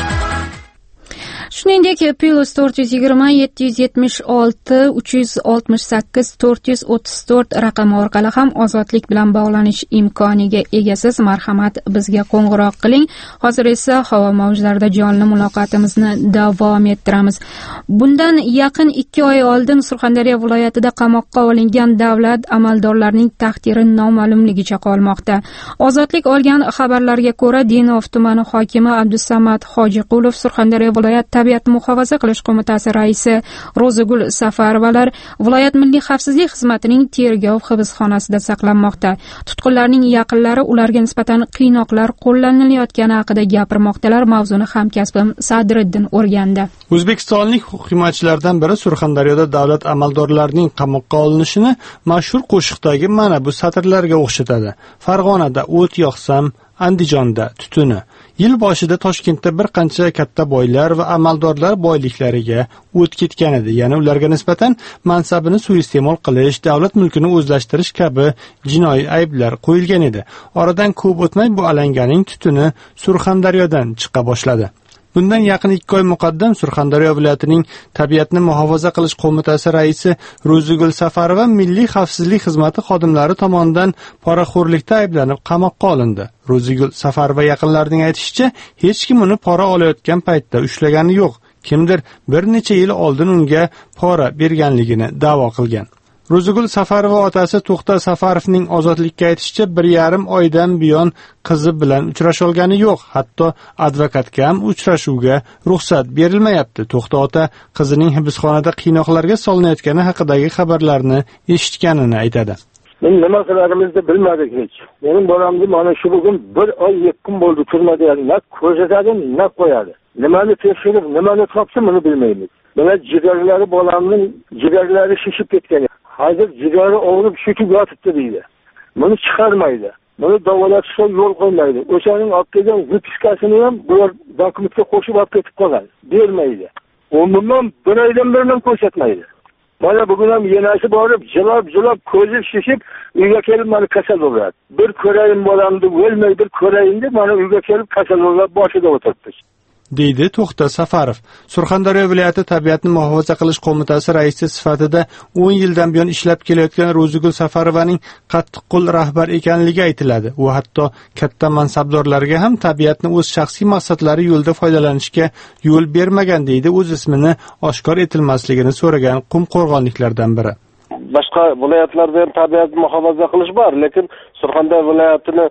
Shuningdek, plus to'rt yuz yigirma yetti yuz yetmish olti uch yuz oltmish sakkiz to'rt yuz o'ttiz to'rt raqami orqali ham ozodlik bilan bog'lanish imkoniga egasiz. Marhamat, bizga qo'ng'iroq qiling. Hozir esa havo mavjlarida jonli muloqotimizni davom ettiramiz. Bundan yaqin ikki oy oldin Surxondaryo viloyatida qamoqqa olingan davlat amaldorlarining taqdiri noma'lumligicha qolmoqda. Ozodlik olgan xabarlarga ko'ra, Denov tumani hokimi Abdusamad Hojiqulov Surxondaryo viloyat tabiatni muhofaza qilish qo'mitasi raisi Ro'zigul Safarovalar viloyat milliy xavfsizlik xizmatining tergov hibsxonasida saqlanmoqda. Tutqunlarning yaqinlari ularga nisbatan qiynoqlar qo'llanilayotgani haqida gapirmoqdalar. Mavzuni hamkasbim Sadriddin o'rgandi. O'zbekistonlik hukumatchilardan biri Surxondaryoda davlat amaldorlarining qamoqqa olinishini mashhur qo'shiqdagi mana bu satrlarga o'xshatadi. Farg'onada o't yoqsam, Andijonda tutuni. Yil boshida Toshkentda bir qancha katta boylar va amaldorlar boyliklariga o't ketgan edi. Ya'ni ularga nisbatan mansabini suiiste'mol qilish, davlat mulkini o'zlashtirish kabi jinoiy ayblar qo'yilgan edi. Oradan ko'p o'tmay bu alanganing tutuni Surxondaryodan chiqa boshladi. Bundan yaqin ikki oy muqaddam Surxondaryo viloyatining tabiatni muhofaza qilish qo'mitasi raisi Ro'zigul Safarova milliy xavfsizlik xizmati xodimlari tomonidan poraxo'rlikda ayblanib qamoqqa olindi. Ro'zigul Safarova yaqinlarining aytishicha, hech kim uni pora olayotgan paytda ushlagani yo'q. Kimdir bir necha yil oldin unga pora berganligini da'vo qilgan. Ro'zigul Safarova otasi To'xta Safarovning ozodlikka aytishicha, bir yarim oydan buyon qizi bilan uchrasha olgani yo'q. Hatto advokatga ham uchrashuvga ruxsat berilmayapti. To'xta ota qizining hibsxonada qiynoqlarga solinayotgani haqidagi xabarlarni eshitganini aytadi. Men nima qilarimizni bilmadik hech. Mening bolamni mana shu bugun bir oy yetti kun bo'ldi turmada, na ko'rsatadi, na qo'yadi. Nimani tekshirib, nimani topsa buni bilmaymiz. Mana jigarlari bolamning jigarlari shishib ketgan. Hozir jigari og'rib shukib yotibdi deydi. Buni chiqarmaydi. Buni davolashga yo'l qo'ymaydi. O'shaning olib kelgan vipiskasini ham bular dokumentga qo'shib olib ketib qoladi. Bermaydi. Umuman bir oydan beri ko'rsatmaydi. Mana bugun ham yenasi borib, jilab-jilab ko'zi shishib, uyga kelib meni kasal bo'ladi. Bir ko'rayin bolamni o'lmay, bir ko'rayin deb mana uyga kelib kasal bo'lib boshida o'tiribdi. deydi To'xta Safarov. Surxondaryo viloyati tabiatni muhofaza qilish qo'mitasi raisi sifatida o'n yildan buyon ishlab kelayotgan Ro'zigul Safarovaning qattiqqo'l rahbar ekanligi aytiladi. U hatto katta mansabdorlarga ham tabiatni o'z shaxsiy maqsadlari yo'lida foydalanishga yo'l bermagan, deydi o'z ismini oshkor etilmasligini so'ragan qumqo'rg'onliklardan biri. Boshqa viloyatlarda ham tabiatni muhofaza qilish bor, lekin Surxondaryo viloyatini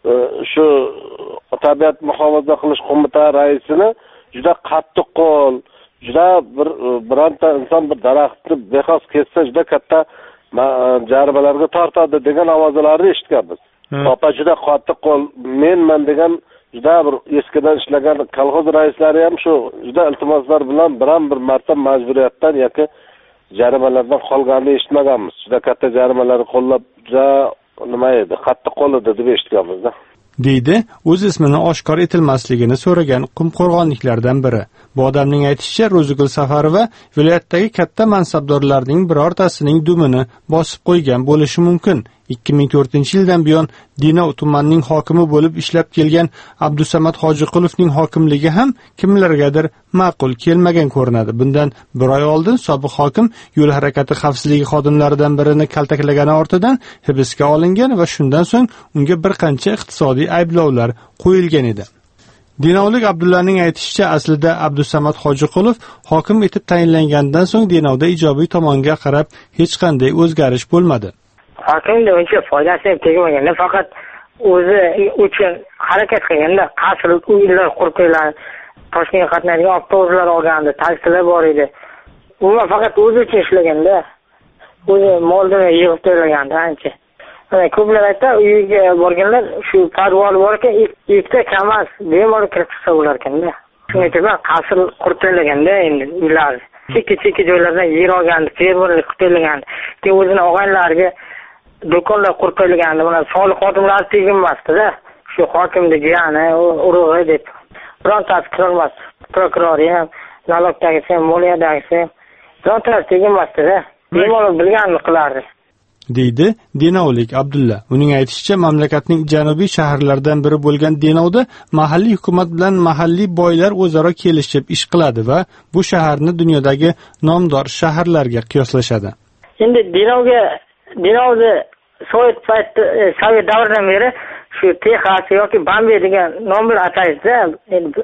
shu tabiat muhofaza qilish qo'mita raisini juda qattiq qo'l, juda bir bironta inson bir daraxtni bexos kessa juda katta jarimalarga tortadi degan ovozlarni eshitganmiz. Opa juda qattiq qo'l, menman degan juda bir eskidan ishlagan kolxoz raislari ham shu juda iltimoslar bilan biron bir marta majburiyatdan yoki jarimalardan qolganini eshitmaganmiz. Juda katta jarimalarni qo'llab, juda nima edi, qattiq qo'l edi deb eshitganmiz-da. deydi o'z ismini oshkor etilmasligini so'ragan qumqo'rg'onliklardan biri. Bu odamning aytishicha, Ro'zigul Safarova viloyatdagi katta mansabdorlarning birortasining dumini bosib qo'ygan bo'lishi mumkin. ikki ming to'rtinchi yildan buyon Denov tumanining hokimi bo'lib ishlab kelgan Abdusamad Hojiqulovning hokimligi ham kimlargadir ma'qul kelmagan ko'rinadi. Bundan bir oy oldin sobiq hokim yo'l harakati xavfsizligi xodimlaridan birini kaltaklagani ortidan hibsga olingan va shundan so'ng unga bir qancha iqtisodiy ayblovlar qo'yilgan edi. Denovlik Abdullaning aytishicha, aslida Abdusamad Hojiqulov hokim etib tayinlangandan so'ng Denovda ijobiy tomonga qarab hech qanday o'zgarish bo'lmadi. Hokimda uncha foydasi ham tegmaganda, faqat o'zi uchun harakat qilganda qasr uylar qurib qo'yilgan, Toshkentga qatnaydigan avtobuslar olgandi, taksilar bor edi. U faqat o'zi uchun ishlaganda, o'zi molni yig'ib to'lagandi ancha. Ko'plar aytdi, uyga borganlar shu parvol bor ekan, ikkita kamas bemalol kirib chiqsa bo'lar ekanda. Shunga ko'ra qasr qurib to'laganda endi uylar. Chekka-chekka joylardan yer olgandi, fermerlik qilib to'lagandi. Keyin o'zini og'aynlariga do'konlar qurib qo'yilgandi. Mana soliq xodimlari teginmasdi-da. Shu hokimning jiyani, urug'i deb. Birontasi kirolmas. Prokurori ham, nalogdagisi ham, moliyadagisi ham birontasi teginmasdi-da. Bemalol bilganini qilardi. deydi Denovlik Abdulla. Uning aytishicha, mamlakatning janubiy shaharlaridan biri bo'lgan Denovda mahalliy hukumat bilan mahalliy boylar o'zaro kelishib ish qiladi va bu shaharni dunyodagi nomdor shaharlarga qiyoslashadi. Endi Denovga Denovni Sovet payti Sovet davridan beri shu Texas yoki Bambi degan nom bilan ataysizda. Endi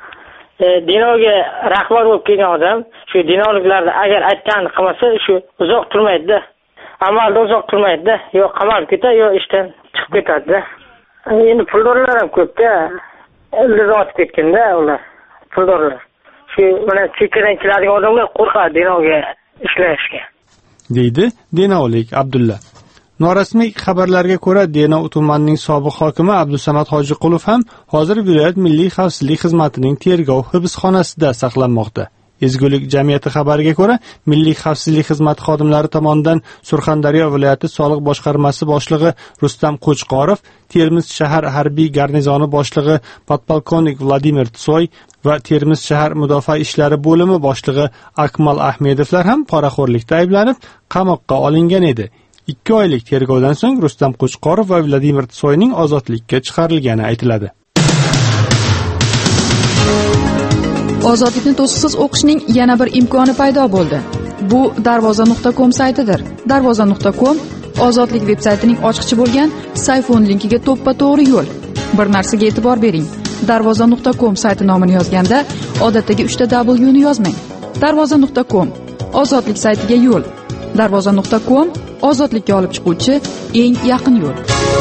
Denovga rahbar bo'lib kelgan odam shu Denovliklarni agar aytganini qilmasa, shu uzoq turmaydi-da. Amalda uzoq turmaydi-da. Yo qamalib ketadi, yo ishdan chiqib ketadi-da. Endi puldorlar ham ko'p-da. Ildiz ketganda ular puldorlar. Shu mana chekkadan keladigan odamlar qo'rqadi Denovga ishlashga. deydi Denovlik Abdulla. Norasmiy xabarlarga ko'ra, Denov tumanining sobiq hokimi Abdusamad Hojiqulov ham hozir viloyat milliy xavfsizlik xizmatining tergov hibsxonasida saqlanmoqda. Ezgulik jamiyati xabariga ko'ra, Milliy xavfsizlik xizmati xodimlari tomonidan Surxondaryo viloyati soliq boshqarmasi boshlig'i Rustam Qo'chqorov, Termiz shahar harbiy garnizoni boshlig'i podpolkovnik Vladimir Tsoy va Termiz shahar mudofaa ishlari bo'limi boshlig'i Akmal Ahmedovlar ham poraxo'rlikda ayblanib qamoqqa olingan edi. ikki oylik tergovdan so'ng Rustam Qo'chqorov va Vladimir Tsoyning ozodlikka chiqarilgani aytiladi. Ozodlikni to'siqsiz o'qishning yana bir imkoni paydo bo'ldi. Bu darvoza nuqta com saytidir. darvoza nuqta com Ozodlik veb-saytining ochiqchi bo'lgan Sayfon linkiga to'ppa-to'g'ri yo'l. Bir narsaga e'tibor bering. darvoza nuqta com sayti nomini yozganda odatdagi uchta W ni yozmang. darvoza nuqta com Ozodlik saytiga yo'l. darvoza nuqta com ozodlikka olib chiquvchi eng yaqin yo'l.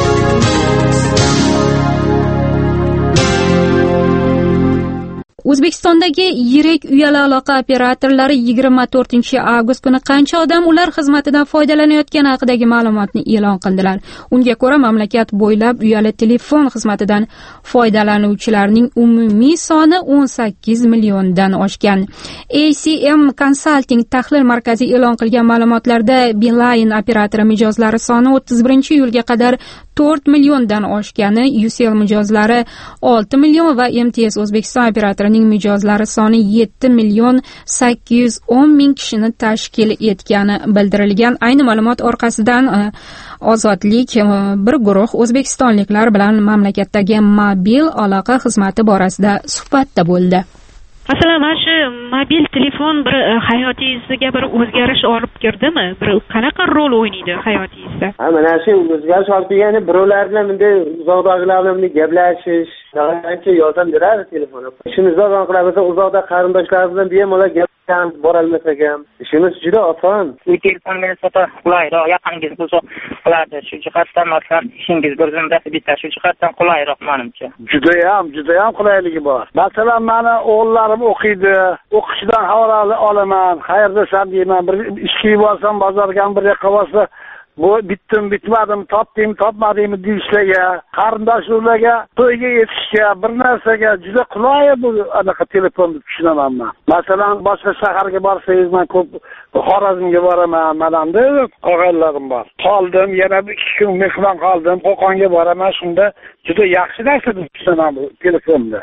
O'zbekistondagi yirik uyali aloqa operatorlari yigirma to'rtinchi avgust kuni qancha odam ular xizmatidan foydalanayotgani haqidagi ma'lumotni e'lon qildilar. Unga ko'ra, mamlakat bo'ylab uyali telefon xizmatidan foydalanuvchilarning umumiy soni o'n sakkiz milliondan oshgan. A C M Consulting tahlil markazi e'lon qilgan ma'lumotlarda Beeline operatori mijozlari soni o'ttiz birinchi iyulga qadar to'rt milliondan oshgani, U C L mijozlari olti million va M T S O'zbekiston operatorining mijozlari soni yetti million sakkiz yuz o'n ming kishini tashkil etgani bildirilgan. Ayni ma'lumot orqasidan Ozodlik bir guruh o'zbekistonliklar bilan mamlakatdagi mobil aloqa xizmati borasida suhbatda bo'ldi. Masalan, mana shu mobil telefon bir hayotingizga bir o'zgarish olib kirdimi? Bir qanaqa rol o'ynaydi hayotingizda? Ha, mana shu o'zgarish olib kelgani birovlar bilan bunday uzoqdagilar bilan gaplashish, ancha yordam beradi telefon. Ishni uzoqdan qilamiz, uzoqda qarindoshlar bilan bemalol gaplashan borolmas ekan. Ishimiz juda oson. U telefon bilan sota qulayroq, yaqingiz bo'lsa qiladi. Shu jihatdan masalan, ishingiz bir zumda bitta, shu jihatdan qulayroq menimcha. Juda ham, juda ham qulayligi bor. Masalan, meni o'g'illarim o'qiydi, o'qishidan xabar olaman, qayerdasan deyman, bir ishga yuborsam bozorga bir yoqqa borsa, bu bitdim, bitmadim, topdim, topmadim deyishlarga, qarindoshlarga, to'yga yetishga, bir narsaga juda qulay bu anaqa telefonni tushunaman men. Masalan, boshqa shaharga borsangiz, men ko'p Xorazmga boraman, menamda og'aylarim bor. Qoldim, yana bir ikki kun mehmon qoldim, Qo'qonga boraman, shunda juda yaxshi narsa deb tushunaman bu telefonda.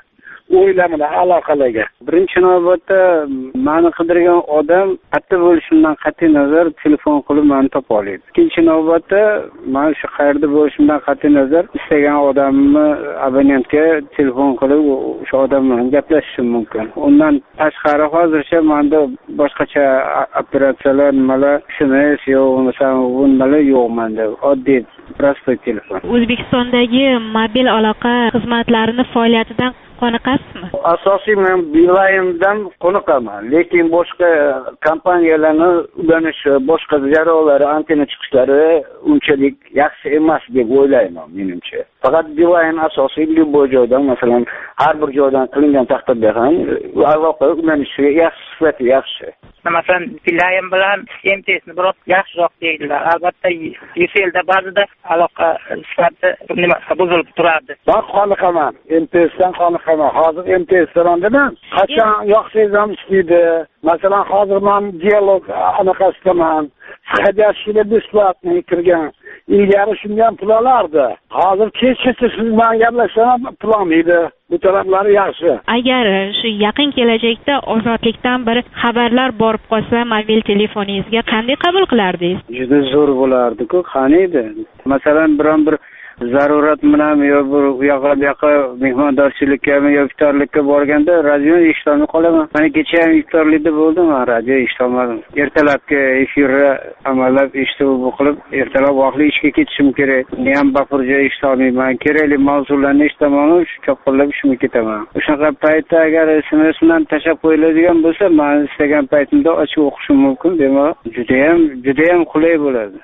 o'ylar bilan aloqalarga. Birinchi navbatda meni qidirgan odam qayerda bo'lishimdan qat'iy nazar telefon qilib meni topa oladi. Ikkinchi navbatda men shu qayerda bo'lishimdan qat'iy nazar istagan odamni abonentga telefon qilib o'sha odam bilan gaplashishim mumkin. Undan tashqari hozircha menda boshqacha operatsiyalar, nimalar, S M S yo'q, masalan, bundalar yo'q menda. Oddiy prostoy telefon. O'zbekistondagi mobil aloqa xizmatlarini faoliyatidan qoniqasizmi? Asosiy men Beeline'dan qoniqaman, lekin boshqa kompaniyalarning ulanishi, boshqa jarayonlari, antena chiqishlari unchalik yaxshi emas deb o'ylayman menimcha. Faqat Beeline asosiy bir joydan, masalan, har bir joydan qilingan taqdirda ham aloqa ulanishi yaxshi, sifati yaxshi. Masalan, Beeline bilan M T S'ni biroz yaxshiroq deydilar. Albatta, U C L'da ba'zida aloqa sifati nima buzilib turadi. Ben qoniqaman, M T S'dan qoniqaman. Hozir M T S'dan qachon yoqsangiz ham ishlaydi. Masalan, hozir men dialog anaqasidaman. Hadashida besplatni kirgan. Ilgari shunga ham pul olardi. Hozir kechgacha siz bilan gaplashsam pul olmaydi. Bu taraflari yaxshi. Agar shu yaqin kelajakda ozodlikdan bir xabarlar borib qolsa, mobil telefoningizga qanday qabul qilardingiz? Juda zo'r bo'lardi-ku, qaniydi. Masalan, biron bir zarurat bilan yo bir u yoqqa bu yoqqa mehmondorchilikka yo iftorlikka borganda radio eshitolmay qolaman. Mana kecha ham iftorlikda bo'ldim, radio eshitolmadim. Ertalabki efirni amallab eshitib qilib, ertalab vaqtli ishga ketishim kerak. Men ham bafurja eshitolmayman. Kerakli mavzularni eshitaman, shu cho'qqilab ishimga ketaman. O'shaqa paytda agar S M S bilan tashab qo'yiladigan bo'lsa, men istagan paytimda ochib o'qishim mumkin. Demak, juda ham juda ham qulay bo'ladi.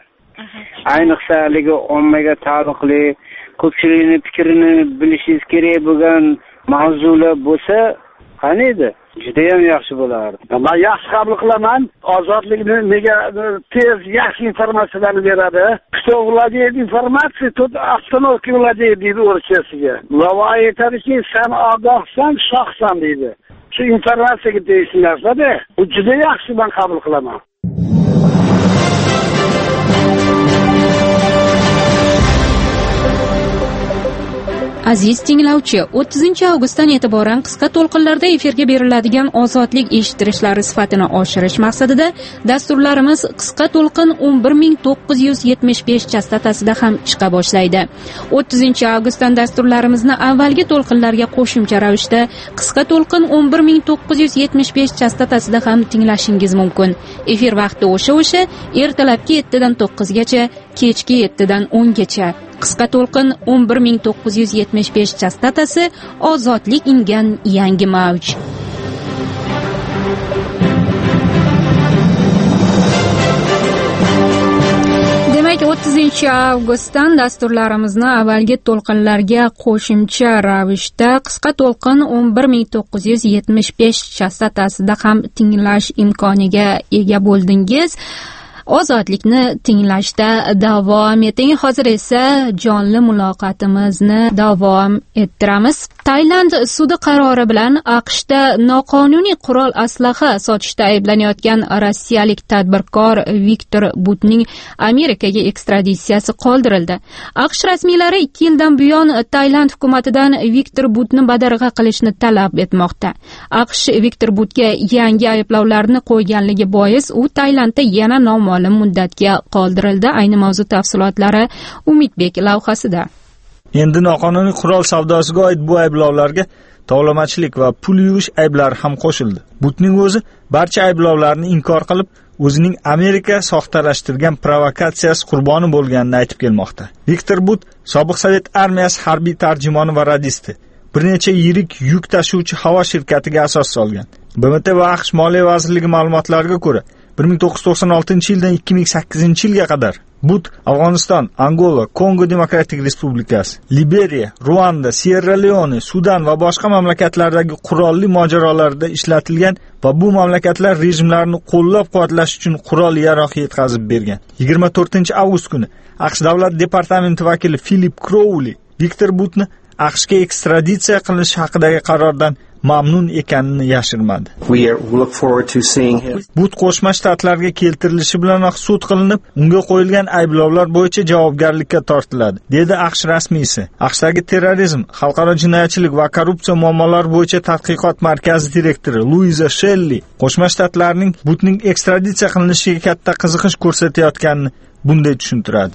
Ayniqsa haligi ommaga taalluqli, ko'pchilikning fikrini bilishingiz kerak bo'lgan mavzular bo'lsa, qaniydi? Juda ham yaxshi bo'lardi. Men yaxshi qabul qilaman. Ozodlikni nega tez yaxshi informatsiyalarni beradi. Кто владеет информацией, тот остановки владеет deydi o'rchasiga. Navoiy aytadiki, sen ogohsan, shohsan deydi. Shu informatsiyaga tegishli narsa-da. Bu juda yaxshi, men qabul qilaman. Aziz tinglovchi, o'ttizinchi avgustdan e'tiboran qisqa to'lqinlarda efirga beriladigan ozodlik eshittirishlari sifatini oshirish maqsadida dasturlarimiz qisqa to'lqin o'n bir ming to'qqiz yuz yetmish besh chastotasida ham chiqa boshlaydi. o'ttizinchi avgustdan dasturlarimizni avvalgi to'lqinlarga qo'shimcha ravishda qisqa to'lqin o'n bir ming to'qqiz yuz yetmish besh chastotasida ham tinglashingiz mumkin. Efir vaqti o'sha-o'sha, ertalabki yettidan to'qqizgacha, kechki yettidan o'ngacha. Qisqa to'lqin o'n bir ming to'qqiz yuz yetmish besh chastotasi ozodlik ingan yangi mavj. Demak, o'ttizinchi avgustdan dasturlarimizni avvalgi to'lqinlarga qo'shimcha ravishda qisqa to'lqin o'n bir ming to'qqiz yuz yetmish besh chastotasida ham tinglash imkoniga ega bo'ldingiz. Ozodlikni tinglashda davom eting. Hozir esa jonli muloqotimizni davom ettiramiz. Tailand sudi qarori bilan AQShda noqonuniy qurol aslaha sotishda ayblanayotgan rossiyalik tadbirkor Viktor Butning Amerikaga ekstraditsiyasi qoldirildi. AQSh rasmiylari ikki yildan buyon Tailand hukumatidan Viktor Butni badarg'a qilishni talab etmoqda. AQSh Viktor Butga yangi ayblovlarni qo'yganligi bois u Tailandda yana noma'lum muddatga qoldirildi. Ayni mavzu tafsilotlari Umidbek lavhasida. Endi noqonuniy qurol savdosiga oid bu ayblovlarga tovlamachilik va pul yuvish ayblari ham qo'shildi. Butning o'zi barcha ayblovlarni inkor qilib, o'zining Amerika soxtalashtirgan provokatsiyasi qurboni bo'lganini aytib kelmoqda. Viktor But sobiq Sovet armiyasi harbiy tarjimoni va radisti. Bir necha yirik yuk tashuvchi havo shirkatiga asos solgan. B M T va AQSh Moliya vazirligi ma'lumotlariga ko'ra, bir ming to'qqiz yuz to'qson oltinchi yildan ikki ming sakkizinchi yilga qadar But Afg'oniston, Angola, Kongo Demokratik Respublikasi, Liberiya, Ruanda, Sierra Leone, Sudan va boshqa mamlakatlardagi qurolli mojarolarda ishlatilgan va bu mamlakatlar rejimlarini qo'llab-quvvatlash uchun qurol-yarog' yetkazib bergan. yigirma to'rtinchi avgust kuni AQSh davlat departamenti vakili Philip Crowley Viktor Butni AQShga ekstraditsiya qilish haqidagi qarordan mamnun ekanini yashirmadi. But Qo'shma Shtatlarga keltirilishi bilanoq sud qilinib, unga qo'yilgan ayblovlar bo'yicha javobgarlikka tortiladi, dedi AQSh rasmiysi. AQShdagi terrorizm, xalqaro jinoyatchilik va korrupsiya muammolari bo'yicha tadqiqot markazi direktori Luiza Shelli Qo'shma Shtatlarning Butning ekstraditsiya qilinishiga katta qiziqish ko'rsatayotganini bunday tushuntiradi.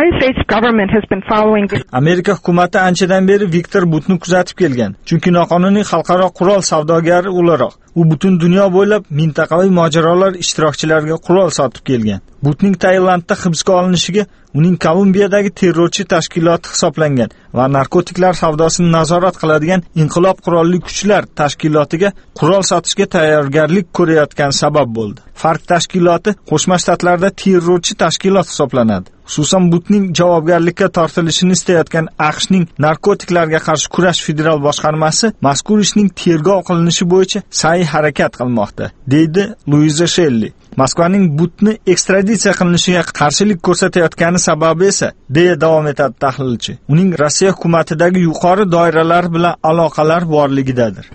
Amerika hukumati anchadan beri Viktor Butni kuzatib kelgan, chunki noqonuniy xalqaro qurol savdogari o'laroq u butun dunyo bo'ylab mintaqaviy mojarolar ishtirokchilariga qurol sotib kelgan. Butning Tailandda hibsga olinishiga uning Kolumbiyadagi terrorchi tashkiloti hisoblangan va narkotiklar savdosini nazorat qiladigan Inqilob qurolli kuchlar tashkilotiga qurol sotishga tayyorgarlik ko'rayotgan sabab bo'ldi. Farq tashkiloti Qo'shma Shtatlarda terrorchi tashkilot hisoblanadi. Xususan Butning javobgarlikka tortilishini istayotgan AQShning narkotiklarga qarshi kurash federal boshqarmasi mazkur ishning tergov qilinishi bo'yicha sa'y harakat qilmoqda, deydi Luiza Shelli. Moskvaning Butni ekstraditsiya qilinishiga qarshilik ko'rsatayotgani sababi esa, deya davom etadi tahlilchi, uning Rossiya hukumatidagi yuqori doiralar bilan aloqalar borligidadir.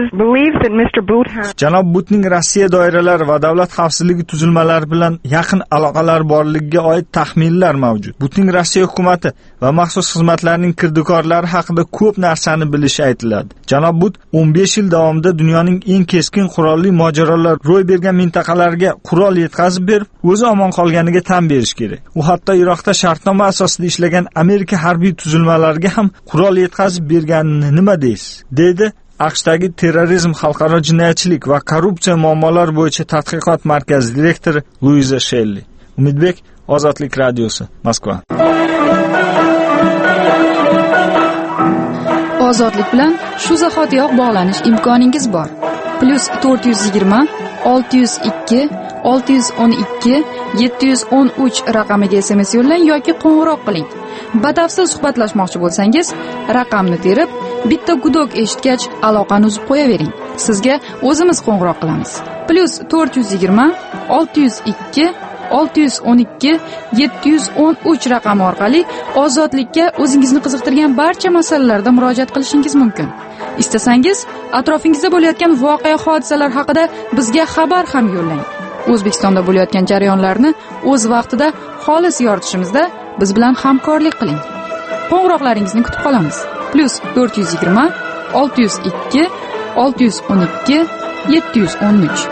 Janob Butning Rossiya doiralari va davlat xavfsizligi tuzilmalari bilan yaqin aloqalar borligiga oid taxminlar mavjud. Butning Rossiya hukumati va maxsus xizmatlarning kirdikorlari haqida ko'p narsani bilishi aytiladi. Janob But o'n besh yil davomida dunyoning eng keskin qurolli mojarolar ro'y bergan mintaqalarga qurol yetkazib berib, o'zi omon qolganiga tan berish kerak. U hatto Iroqda shartnoma asosida ishlagan Amerika harbiy tuzilmalariga ham qurol yetkazib berganini nima deysiz? Dedi AQShdagi terrorizm, xalqaro jinoyatchilik va korrupsiya muammolari bo'yicha tadqiqot markazi direktori Luiza Shelli. Umidbek, Ozodlik radiosi, Moskva. Ozodlik bilan shu zahotiyoq bog'lanish imkoningiz bor. Plus to'rt yuz yigirma olti yuz ikki olti yuz o'n ikki yetti yuz o'n uch raqamiga S M S yo'llang yoki qo'ng'iroq qiling. Batafsil suhbatlashmoqchi bo'lsangiz, raqamni terib, bitta gudok eshitgach aloqani uzib qo'yavering. Sizga o'zimiz qo'ng'iroq qilamiz. Plus to'rt yuz yigirma olti yuz ikki olti yuz o'n ikki yetti yuz o'n uch raqami orqali Ozodlikka o'zingizni qiziqtirgan barcha masalalarda murojaat qilishingiz mumkin. Istasangiz, atrofingizda bo'layotgan voqea hodisalar haqida bizga xabar ham yo'llang. O'zbekistonda bo'layotgan jarayonlarni o'z vaqtida xolis yoritishimizda biz bilan hamkorlik qiling. Qo'ng'iroqlaringizni kutib qolamiz. Plus to'rt yuz yigirma olti yuz ikki olti yuz o'n ikki yetti yuz o'n uch.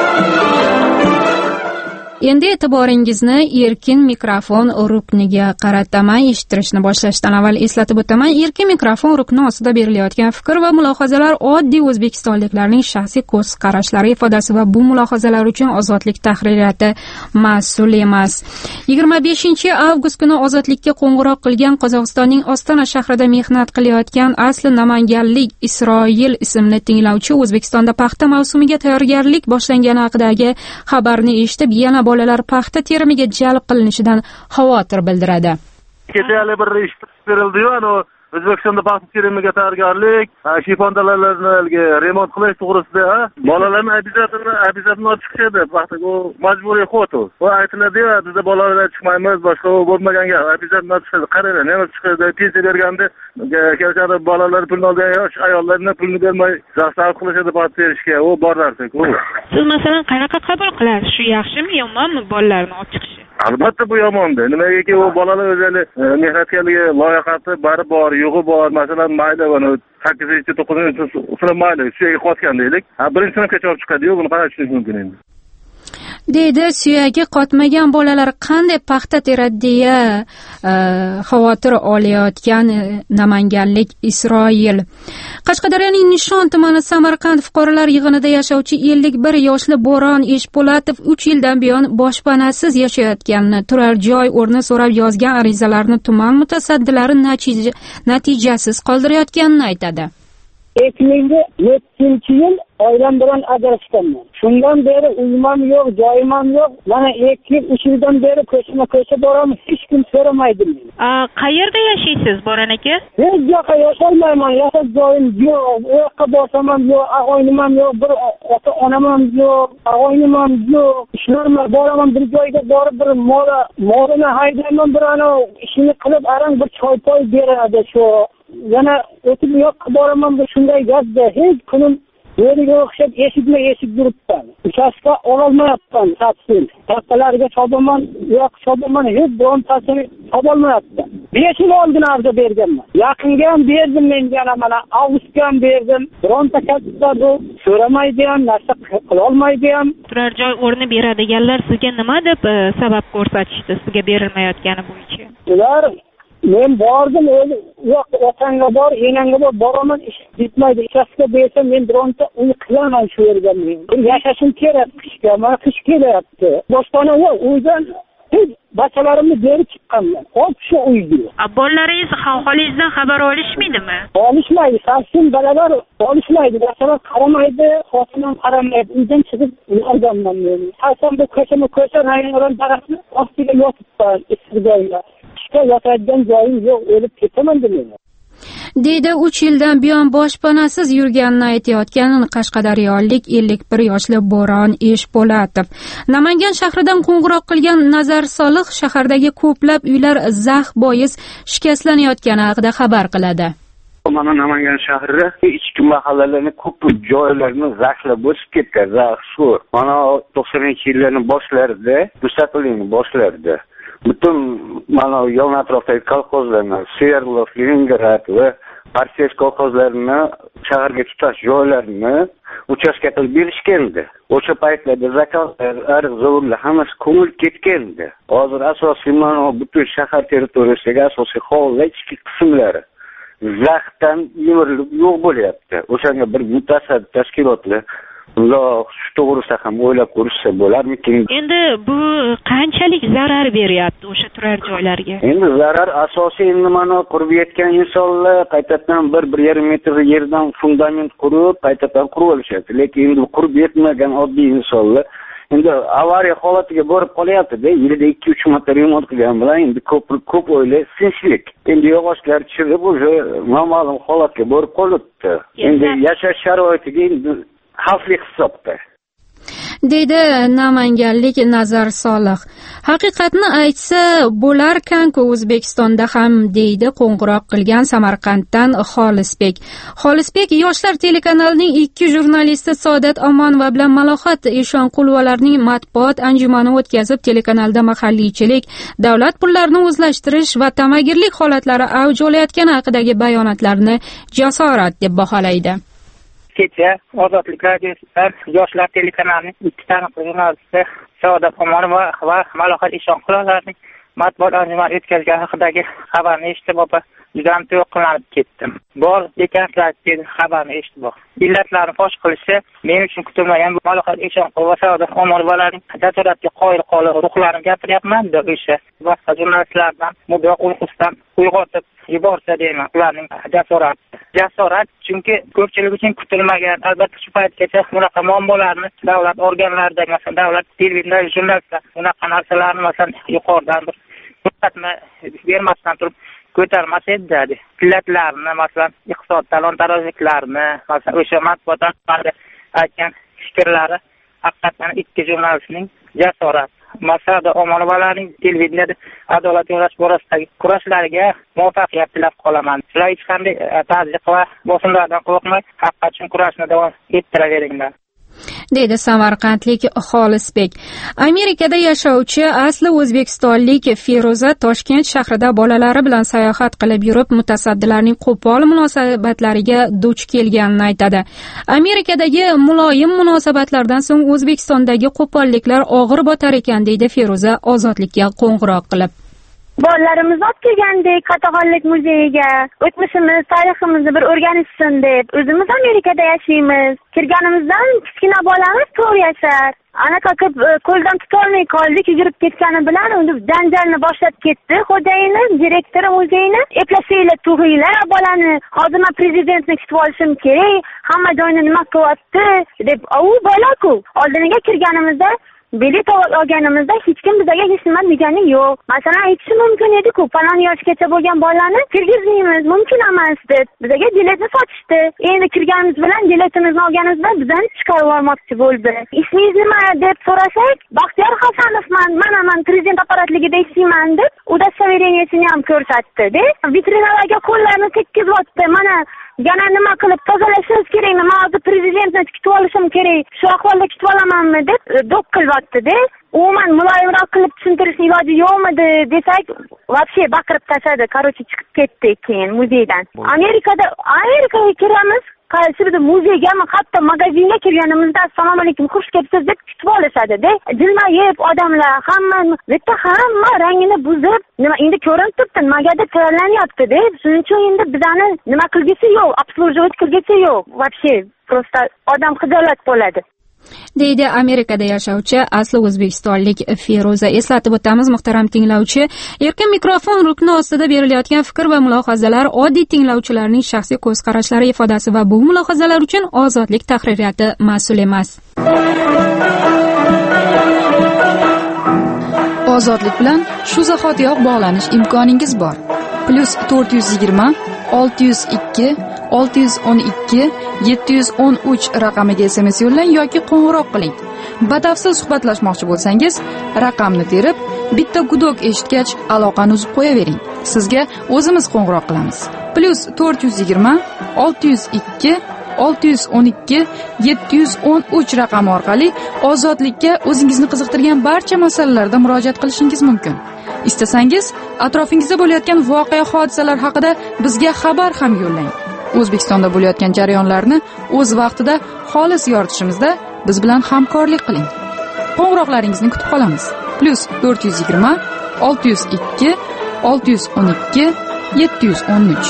Endi e'tiboringizni erkin mikrofon rukniga qarataman. Eshittirishni boshlashdan avval eslatib o'taman, erkin mikrofon rukni ostida berilayotgan fikr va mulohazalar oddiy o'zbekistonliklarning shaxsiy ko'z qarashlari ifodasi va bu mulohazalar uchun Ozodlik tahririyati mas'ul emas. yigirma beshinchi avgust kuni Ozodlikka qo'ng'iroq qilgan Qozog'istonning Ostona shahrida mehnat qilayotgan asli namanganlik Isroil ismli tinglovchi O'zbekistonda paxta mavsumiga tayyorgarlik boshlangani haqidagi xabarni eshitib, yana bolalar paxta terimiga jalb qilinishidan xavotir bildiradi. Kechali bir ish berildi-yu, ana O'zbekistonda paxta terimiga tayyorgarlik, shifondalalarni remont qilish to'g'risida, bolalarni обязательно обязательно chiqishadi paxtaga, majburiy xo'tu. Va aytiladi-yu, bizda bolalar chiqmaymiz, boshqa bo'lmagan gap, обязательно chiqadi. Qaranglar, nima chiqadi? Pensiya berganda kelishadi, bolalar pulni olgan yosh ayollarni pulni bermay zaxtar qilishadi paxta terishga. U bor narsa-ku. Siz masalan qanaqa qabul qilasiz? Shu yaxshimi, yomonmi bolalarni olib chiqishi? Albatta bu yomonda. Nimagaki u bolalar o'zlari mehnatkaligi loyihasi bari bor, yo'g'i bor. Masalan, mayli buni sakkizinchi to'qqizinchi sinf mayli suyagi qotgan deylik. Ha, birinchi sinfgacha olib chiqadi-yu, buni qanday tushunish mumkin endi? Deydi, suyagi qotmagan bolalar qanday paxta teradi deya xavotir olayotgan namanganlik Isroil. Qashqadaryoning Nishon tumani Samarqand fuqarolar yig'inida yashovchi ellik bir yoshli Bo'ron Eshpo'latov uch yildan buyon boshpanasiz yashayotganini, turar joy o'rni so'rab yozgan arizalarni tuman mutasaddilari natijasiz qoldirayotganini aytadi. ikki ming yettinchi yil oilam bilan ajrashganman. Shundan beri uyim yo'q, joyim ham yo'q. Mana ikki yil, uch yildan beri ko'chma-ko'cha boramiz, hech kim so'ramaydi meni. A, qayerda yashaysiz, Bo'ron aka? Hech yoqqa yasholmayman, yashab joyim yo'q. U yoqqa borsam ham yo'q, og'aynim ham yo'q, bir ota-onam ham yo'q, og'aynim ham yo'q. Ishlarman, boraman bir joyga borib bir mola, molini haydayman, bir ana ishini qilib, arang bir choy-poy beradi shu. Yana o'tib yoqqa boraman, shunday gapda hech kunim Yo'liga o'xshab eshikma eshik yuribman. Uchastka ololmayapman satsin. Kattalariga chopaman, yo'q chopaman, hech birontasini topolmayapman. besh yil oldin arza berganman. Yaqinga ham berdim men yana mana avgustga ham berdim. Bironta katta bu so'ramaydi ham, narsa qila olmaydi ham. Turar joy o'rni beradiganlar sizga nima deb sabab ko'rsatishdi sizga berilmayotgani bo'yicha? Ular men bordim, o'zi yo'q, otangga bor, enangga bor, boraman, ish bitmaydi. Uchastka bersa men bironta uy qilaman shu yerga men. Yashashim kerak qishga, mana qish kelyapti. Boshpana yo'q, uydan hech bachalarimni berib chiqqanman. Hop shu uyga. Bolalaringiz holingizdan xabar olishmaydimi? Olishmaydi, savsin balalar olishmaydi. Bachalar qaramaydi, xotinim qaramaydi. Uydan chiqib ularganman men. Hasan bu ko'chama ko'cha rayonlar daraxtni ostiga yotibman, issiqda. Ishga yotadigan joyim yo'q, o'lib ketaman demayman. deydi uch yildan buyon boshpanasiz yurganini aytayotgan qashqadaryolik ellik bir yoshli Bo'ron Eshpo'latov. Namangan shahridan qo'ng'iroq qilgan Nazar Solih shahardagi ko'plab uylar zax bois shikastlanayotgani haqida xabar qiladi. Mana Namangan shahrida ichki mahallalarning ko'p joylarini zaxlab o'sib ketgan. Zax shu. Mana to'qsoninchi yillarning boshlarida, Busatulning boshlarida butun mana yon atrofdagi kolxozlarni, Sverlov, Leningrad va Parsiya kolxozlarini shaharga tutash joylarini uchastka qilib berishgandi. O'sha paytlarda zakotlar, arzovlar hammasi ko'milib ketgandi. Hozir asosiy mana butun shahar territoriyasidagi asosiy hovlilar ichki qismlari zaxdan yemirilib yo'q bo'lyapti. O'shanga bir mutasaddi tashkilotlar ular shu to'g'risida ham o'ylab ko'rishsa bo'larmikin? Endi bu qanchalik zarar beryapti o'sha turar joylarga? Endi zarar asosiy endi mana qurib yetgan insonlar qaytadan bir bir yarim metr yerdan fundament qurib, qaytadan qurib olishadi. Lekin endi qurib yetmagan oddiy insonlar endi avariya holatiga borib qolyapti-da. Yilida ikki uch marta remont qilgan bilan endi ko'p ko'p o'yla sinchlik. Endi yog'ochlar chirib o'sha noma'lum holatga borib qolibdi. Endi yashash sharoitiga endi xavfli hisobda, deydi namanganlik Nazar Solih. Haqiqatni aytsa bo'larkan-ku O'zbekistonda ham, deydi qo'ng'iroq qilgan Samarqanddan Xolisbek. Xolisbek Yoshlar telekanalining ikki jurnalisti Saodat Omonova bilan Malohat Eshonqulovalarning matbuot anjumani o'tkazib, telekanalda mahalliychilik, davlat pullarini o'zlashtirish va tamagirlik holatlari avj olayotgani haqidagi bayonotlarni jasorat deb baholaydi. Kecha Ozodlik radiosidan Yoshlar telekanalining ikki taniqli jurnalisti Saodat Omonova va Malohat Eshonqulovalarning matbuot anjumani o'tkazgani haqidagi xabarni eshitib, opa juda ham to'yqinlanib ketdim. Bor ekanlar dedi xabarni eshitib. Illatlarni fosh qilishi men uchun kutilmagan. Malohat Eshonqulova va Saodat Omonovalarning jasoratga qoyil qolib ruhlarini gapiryapman deb o'sha boshqa jurnalistlardan muboq uyqusidan uyg'otib yuborsa deyman. Ularning jasorati. Jasorat chunki ko'pchilik uchun kutilmagan. Albatta shu paytgacha bunaqa muammolarni davlat organlaridagi, masalan, davlat televideniyadagi jurnalistlar bunaqa narsalarni masalan yuqoridan bir ko'rsatma bermasdan turib ko'tarmas edi. Illatlarni, masalan, iqtisod talon-tarojliklarni, masalan, o'sha matbuot anjumanida aytgan fikrlari haqiqatan ikki jurnalistning jasorat. Masalan, Omonovalarning televideniyada adolat yo'lash borasidagi kurashlariga muvaffaqiyat tilab qolaman. Sizlar hech qanday tazyiq va bosimlardan qo'rqmay, haqiqat uchun kurashni davom ettiraveringlar, deydi samarqandlik Xolisbek. Amerikada yashovchi asli o'zbekistonlik Feruza Toshkent shahrida bolalari bilan sayohat qilib yurib, mutasaddilarning qo'pol munosabatlariga duch kelganini aytadi. Amerikadagi muloyim munosabatlardan so'ng O'zbekistondagi qo'polliklar og'ir botar ekan, deydi Feruza Ozodlikka qo'ng'iroq qilib. Bolalarimizni olib kelgandik Qatag'onlik muzeyiga. O'tmishimiz, tariximizni bir o'rganishsin deb. O'zimiz Amerikada yashaymiz. Kirganimizdan kichkina bolamiz to'rt yashar. Anaqa qo'ldan tutolmay qoldik, yugurib ketgani bilan uni janjalni boshlab ketdi. Xo'jayini, direktori muzeyni eplashinglar, tug'inglar bolani. Hozir men prezidentni kutib olishim kerak. Hamma joyni nima qilyapti deb, u bola-ku. Oldiniga kirganimizda bilet olganimizda hech kim bizga hech nima degani yo'q. Masalan, aytishi mumkin edi-ku, falon yoshgacha bo'lgan bolani kirgizmaymiz, mumkin emas deb. Bizga biletni sotishdi. Endi kirganimiz bilan biletimizni olganimizda bizdan chiqarib yubormoqchi bo'ldi. Ismingiz nima deb so'rasak, Baxtiyor Hasanovman, mana men prezident apparatligida ishlayman deb, udostavoreniyasini ham ko'rsatdi, de. Vitrinalarga qo'llarini tekkizyapti. Mana yana nima qilib tozalashingiz kerakmi, men hozir prezidentni kutib olishim kerak, shu ahvolda kutib olamanmi deb do'q qilyapti-da. Umuman muloyimroq qilib tushuntirishni iloji yo'qmidi desak, вообще baqirib tashladi. Короче, chiqib ketdi keyin muzeydan. Amerikada Amerikaga kiramiz, qaysi bir muzeygami, hatto magazinga kirganimizda assalomu alaykum, xush kelibsiz deb kutib olishadi-da. Jilmayib odamlar hamma bitta hamma rangini buzib, nima endi ko'rinib turibdi, nimagadir tayyorlanyapti-da. Shuning uchun endi bizani nima qilgisi yo'q, obslužивать qilgisi yo'q. Вообще просто odam xijolat bo'ladi. deydi Amerikada yashovchi asli o'zbekistonlik Feruza. Eslatib o'tamiz, muhtaram tinglovchi, erkin mikrofon rukni ostida berilayotgan fikr va mulohazalar oddiy tinglovchilarning shaxsiy ko'z qarashlari ifodasi va bu mulohazalar uchun Ozodlik tahririyati mas'ul emas. Ozodlik bilan shu zahotiyoq bog'lanish imkoningiz bor. Plus to'rt yuz yigirma olti yuz ikki olti yuz o'n ikki yetti yuz o'n uch raqamiga S M S yo'llang yoki qo'ng'iroq qiling. Batafsil suhbatlashmoqchi bo'lsangiz, raqamni terib, bitta gudok eshitgach aloqani uzib qo'yavering. Sizga o'zimiz qo'ng'iroq qilamiz. Plus to'rt yuz yigirma olti yuz ikki olti yuz o'n ikki yetti yuz o'n uch raqami orqali Ozodlikka o'zingizni qiziqtirgan barcha masalalarda murojaat qilishingiz mumkin. Istasangiz, atrofingizda bo'layotgan voqea hodisalar haqida bizga xabar ham yo'llang. O'zbekistonda bo'layotgan jarayonlarni o'z vaqtida xolis yoritishimizda biz bilan hamkorlik qiling. Qo'ng'iroqlaringizni kutib qolamiz. Plus to'rt yuz yigirma olti yuz ikki olti yuz o'n ikki yetti yuz o'n uch.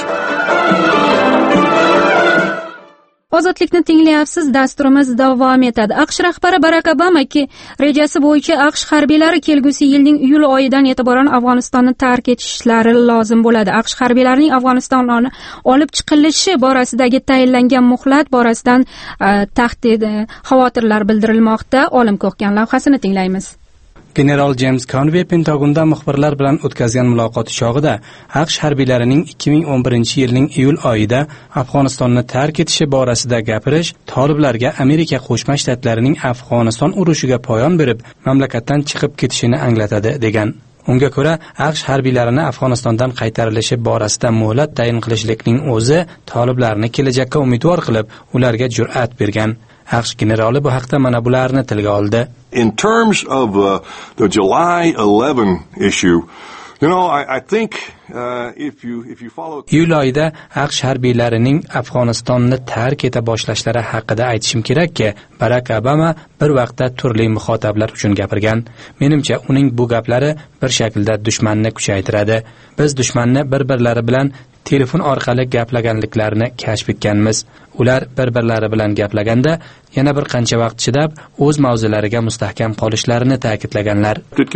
Ozodlikni tinglayapsiz, dasturimiz davom etadi. AQSh rahbari Barak Obama ki rejasi bo'yicha AQSh harbiylari kelgusi yilning iyul oyidan e'tiboran Afg'onistonni tark etishlari lozim bo'ladi. AQSh harbiylarining Afg'onistonni olib chiqilishi borasidagi tayinlangan muhlat borasidan tahdid xavotirlar bildirilmoqda. Olim Ko'hgan lavhasini tinglaymiz. General James Conway Pentagonda muxbirlar bilan o'tkazgan muloqoti chog'ida AQSh harbiylarining ikki ming o'n birinchi yilning iyul oyida Afg'onistonni tark etishi borasida gapirish toliblarga Amerika Qo'shma Shtatlarining Afg'oniston urushiga poyon berib, mamlakatdan chiqib ketishini anglatadi degan. Unga ko'ra, AQSh harbiylarini Afg'onistondan qaytarilishi borasida muhlat tayin qilishlikning o'zi toliblarni kelajakka umidvor qilib, ularga jur'at bergan. AQSh generali bu haqda mana bularni tilga oldi. In terms of uh, the July eleventh issue, you know, I, I think uh, if you if you follow iyul oyida AQSh harbiylarining Afg'onistonni tark eta boshlashlari haqida aytishim kerakki, Barak Obama bir vaqtda turli muxotablar uchun gapirgan. Menimcha uning bu gaplari bir shaklda dushmanni kuchaytiradi. Biz dushmanni bir-birlari bilan telefon orqali gaplaganliklarini kashf etganmiz. Ular bir-birlari bilan gaplaganda yana bir qancha vaqt chidab o'z mavzulariga mustahkam qolishlarini ta'kidlaganlar.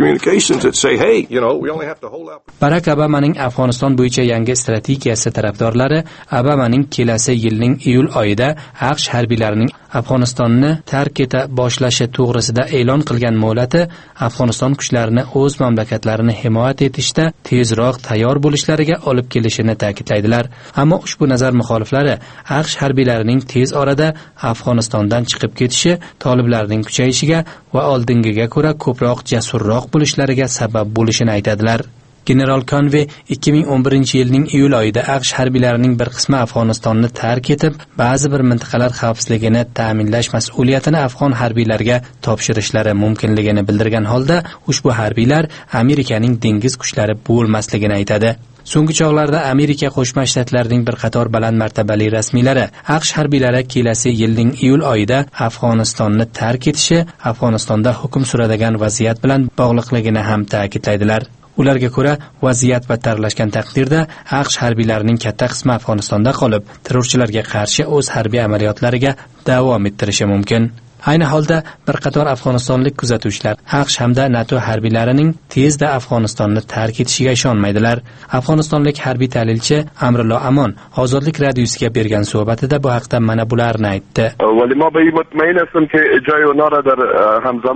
Barak Obamaning Afg'oniston bo'yicha yangi strategiyasi tarafdorlari Obamaning kelasi yilning iyul oyida AQSh harbiylarining Afg'onistonni tark eta boshlashi to'g'risida e'lon qilgan muhlati Afg'oniston kuchlarini o'z mamlakatlarini himoya etishda tezroq tayyor bo'lishlariga olib kelishini ta'kidlaydilar. Ammo ushbu nazar muxoliflari AQSh harbiylarining tez orada Afg'onistondan chiqib ketishi toliblarning kuchayishiga va oldingiga ko'ra ko'proq jasurroq bo'lishlariga sabab bo'lishini aytadilar. General Conway ikki ming o'n birinchi yilning iyul oyida AQSh harbiylarining bir qismi Afg'onistonni tark etib, ba'zi bir mintaqalar xavfsizligini ta'minlash mas'uliyatini afg'on harbiylariga topshirishlari mumkinligini bildirgan holda, ushbu harbiylar Amerikaning dengiz kuchlari bo'lmasligini aytadi. So'nggi chog'larda Amerika Qo'shma Shtatlarining bir qator baland martabali rasmiylari AQSh harbiylari kelasi yilning iyul oyida Afg'onistonni tark etishi Afg'onistonda hukm suradigan vaziyat bilan bog'liqligini ham ta'kidlaydilar. Ularga ko'ra, vaziyat battarlashgan taqdirda AQSh harbiylarining katta qismi Afg'onistonda qolib, terrorchilarga qarshi o'z harbiy amaliyotlariga davom ettirishi mumkin. Ayni holda bir qator afg'onistonlik kuzatuvchilar AQSh hamda NATO harbiylarining tezda Afg'onistonni tark etishiga ishonmaydilar. Afg'onistonlik harbiy tahlilchi Amrullo Amon Ozodlik radiosiga bergan suhbatida bu haqda mana bularni aytdi. ولی ما به این مطمئن هستم که جای اونا را در همزمان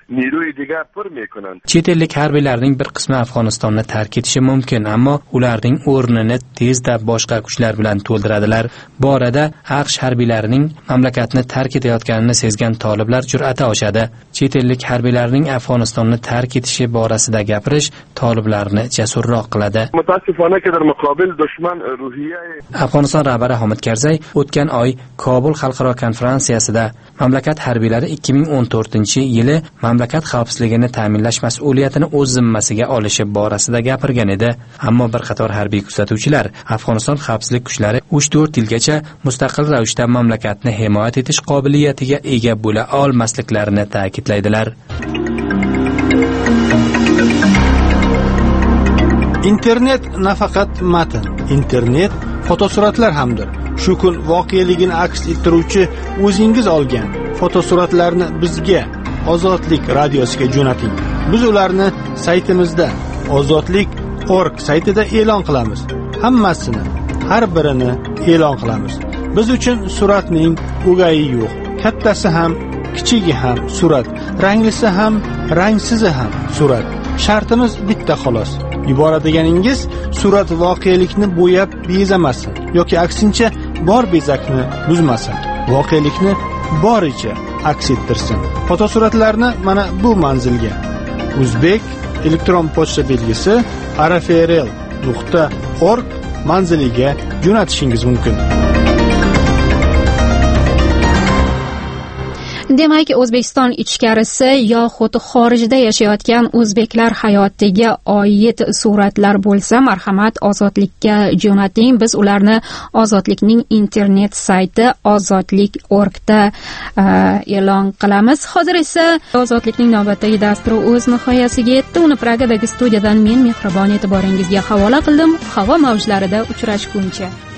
نیروی دیگر پر میکنند. chet ellik harbiylarning bir qismi Afg'onistonni tark etishi mumkin, ammo ularning o'rnini tezda boshqa kuchlar bilan to'ldiradilar. Bu orada AQSh harbiylarining mamlakatni tark etayotganini sezgan toliblar jur'ati oshadi. Chet ellik harbiylarning Afg'onistonni tark etishi borasida gapirish toliblarni jasurroq qiladi. متاسفانه که در مقابل دشمن روحیه Afg'oniston rahbari Hamid Karzay o'tgan oy Kobul xalqaro konferensiyasida mamlakat harbiylari ikki ming o'n to'rtinchi yili mamlakat xavfsizligini ta'minlash mas'uliyatini o'z zimmasiga olishi borasida gapirgan edi. Ammo bir qator harbiy kuzatuvchilar Afg'oniston xavfsizlik kuchlari uch to'rt yilgacha mustaqil ravishda mamlakatni himoya etish qobiliyatiga ega bo'la olmasliklarini ta'kidlaydilar. Internet nafaqat matn, internet fotosuratlar hamdir. Shu kun voqeligini aks ettiruvchi o'zingiz olgan fotosuratlarni bizga Ozodlik radiosiga jo'nating. Biz ularni saytimizda ozodlik nuqta org saytida e'lon qilamiz. Hammasini, har birini e'lon qilamiz. Biz uchun suratning o'gayi yo'q. Kattasi ham, kichigi ham surat, ranglisi ham, rangsizi ham surat. Shartimiz bitta xolos. Yuboradiganingiz surat voqelikni bo'yab bezamasin yoki aksincha bor bezakni buzmasin. Voqelikni boricha aks ettirsin. Fotosuratlarni mana bu manzilga Uzbek elektron pochta belgisi araferel nuqta org manziliga jo'natishingiz mumkin. Demak, O'zbekiston ichkarisi yoxud xorijda yashayotgan o'zbeklar hayotiga oid suratlar bo'lsa, marhamat ozodlikka jo'nating. Biz ularni Ozodlikning internet sayti ozodlik nuqta org da e'lon qilamiz. Hozir esa Ozodlikning navbatdagi dasturi o'z nihoyasiga yetdi. Uni Pragadagi studiyadan men mehribon e'tiboringizga havola qildim. Havo mavjlarida uchrashguncha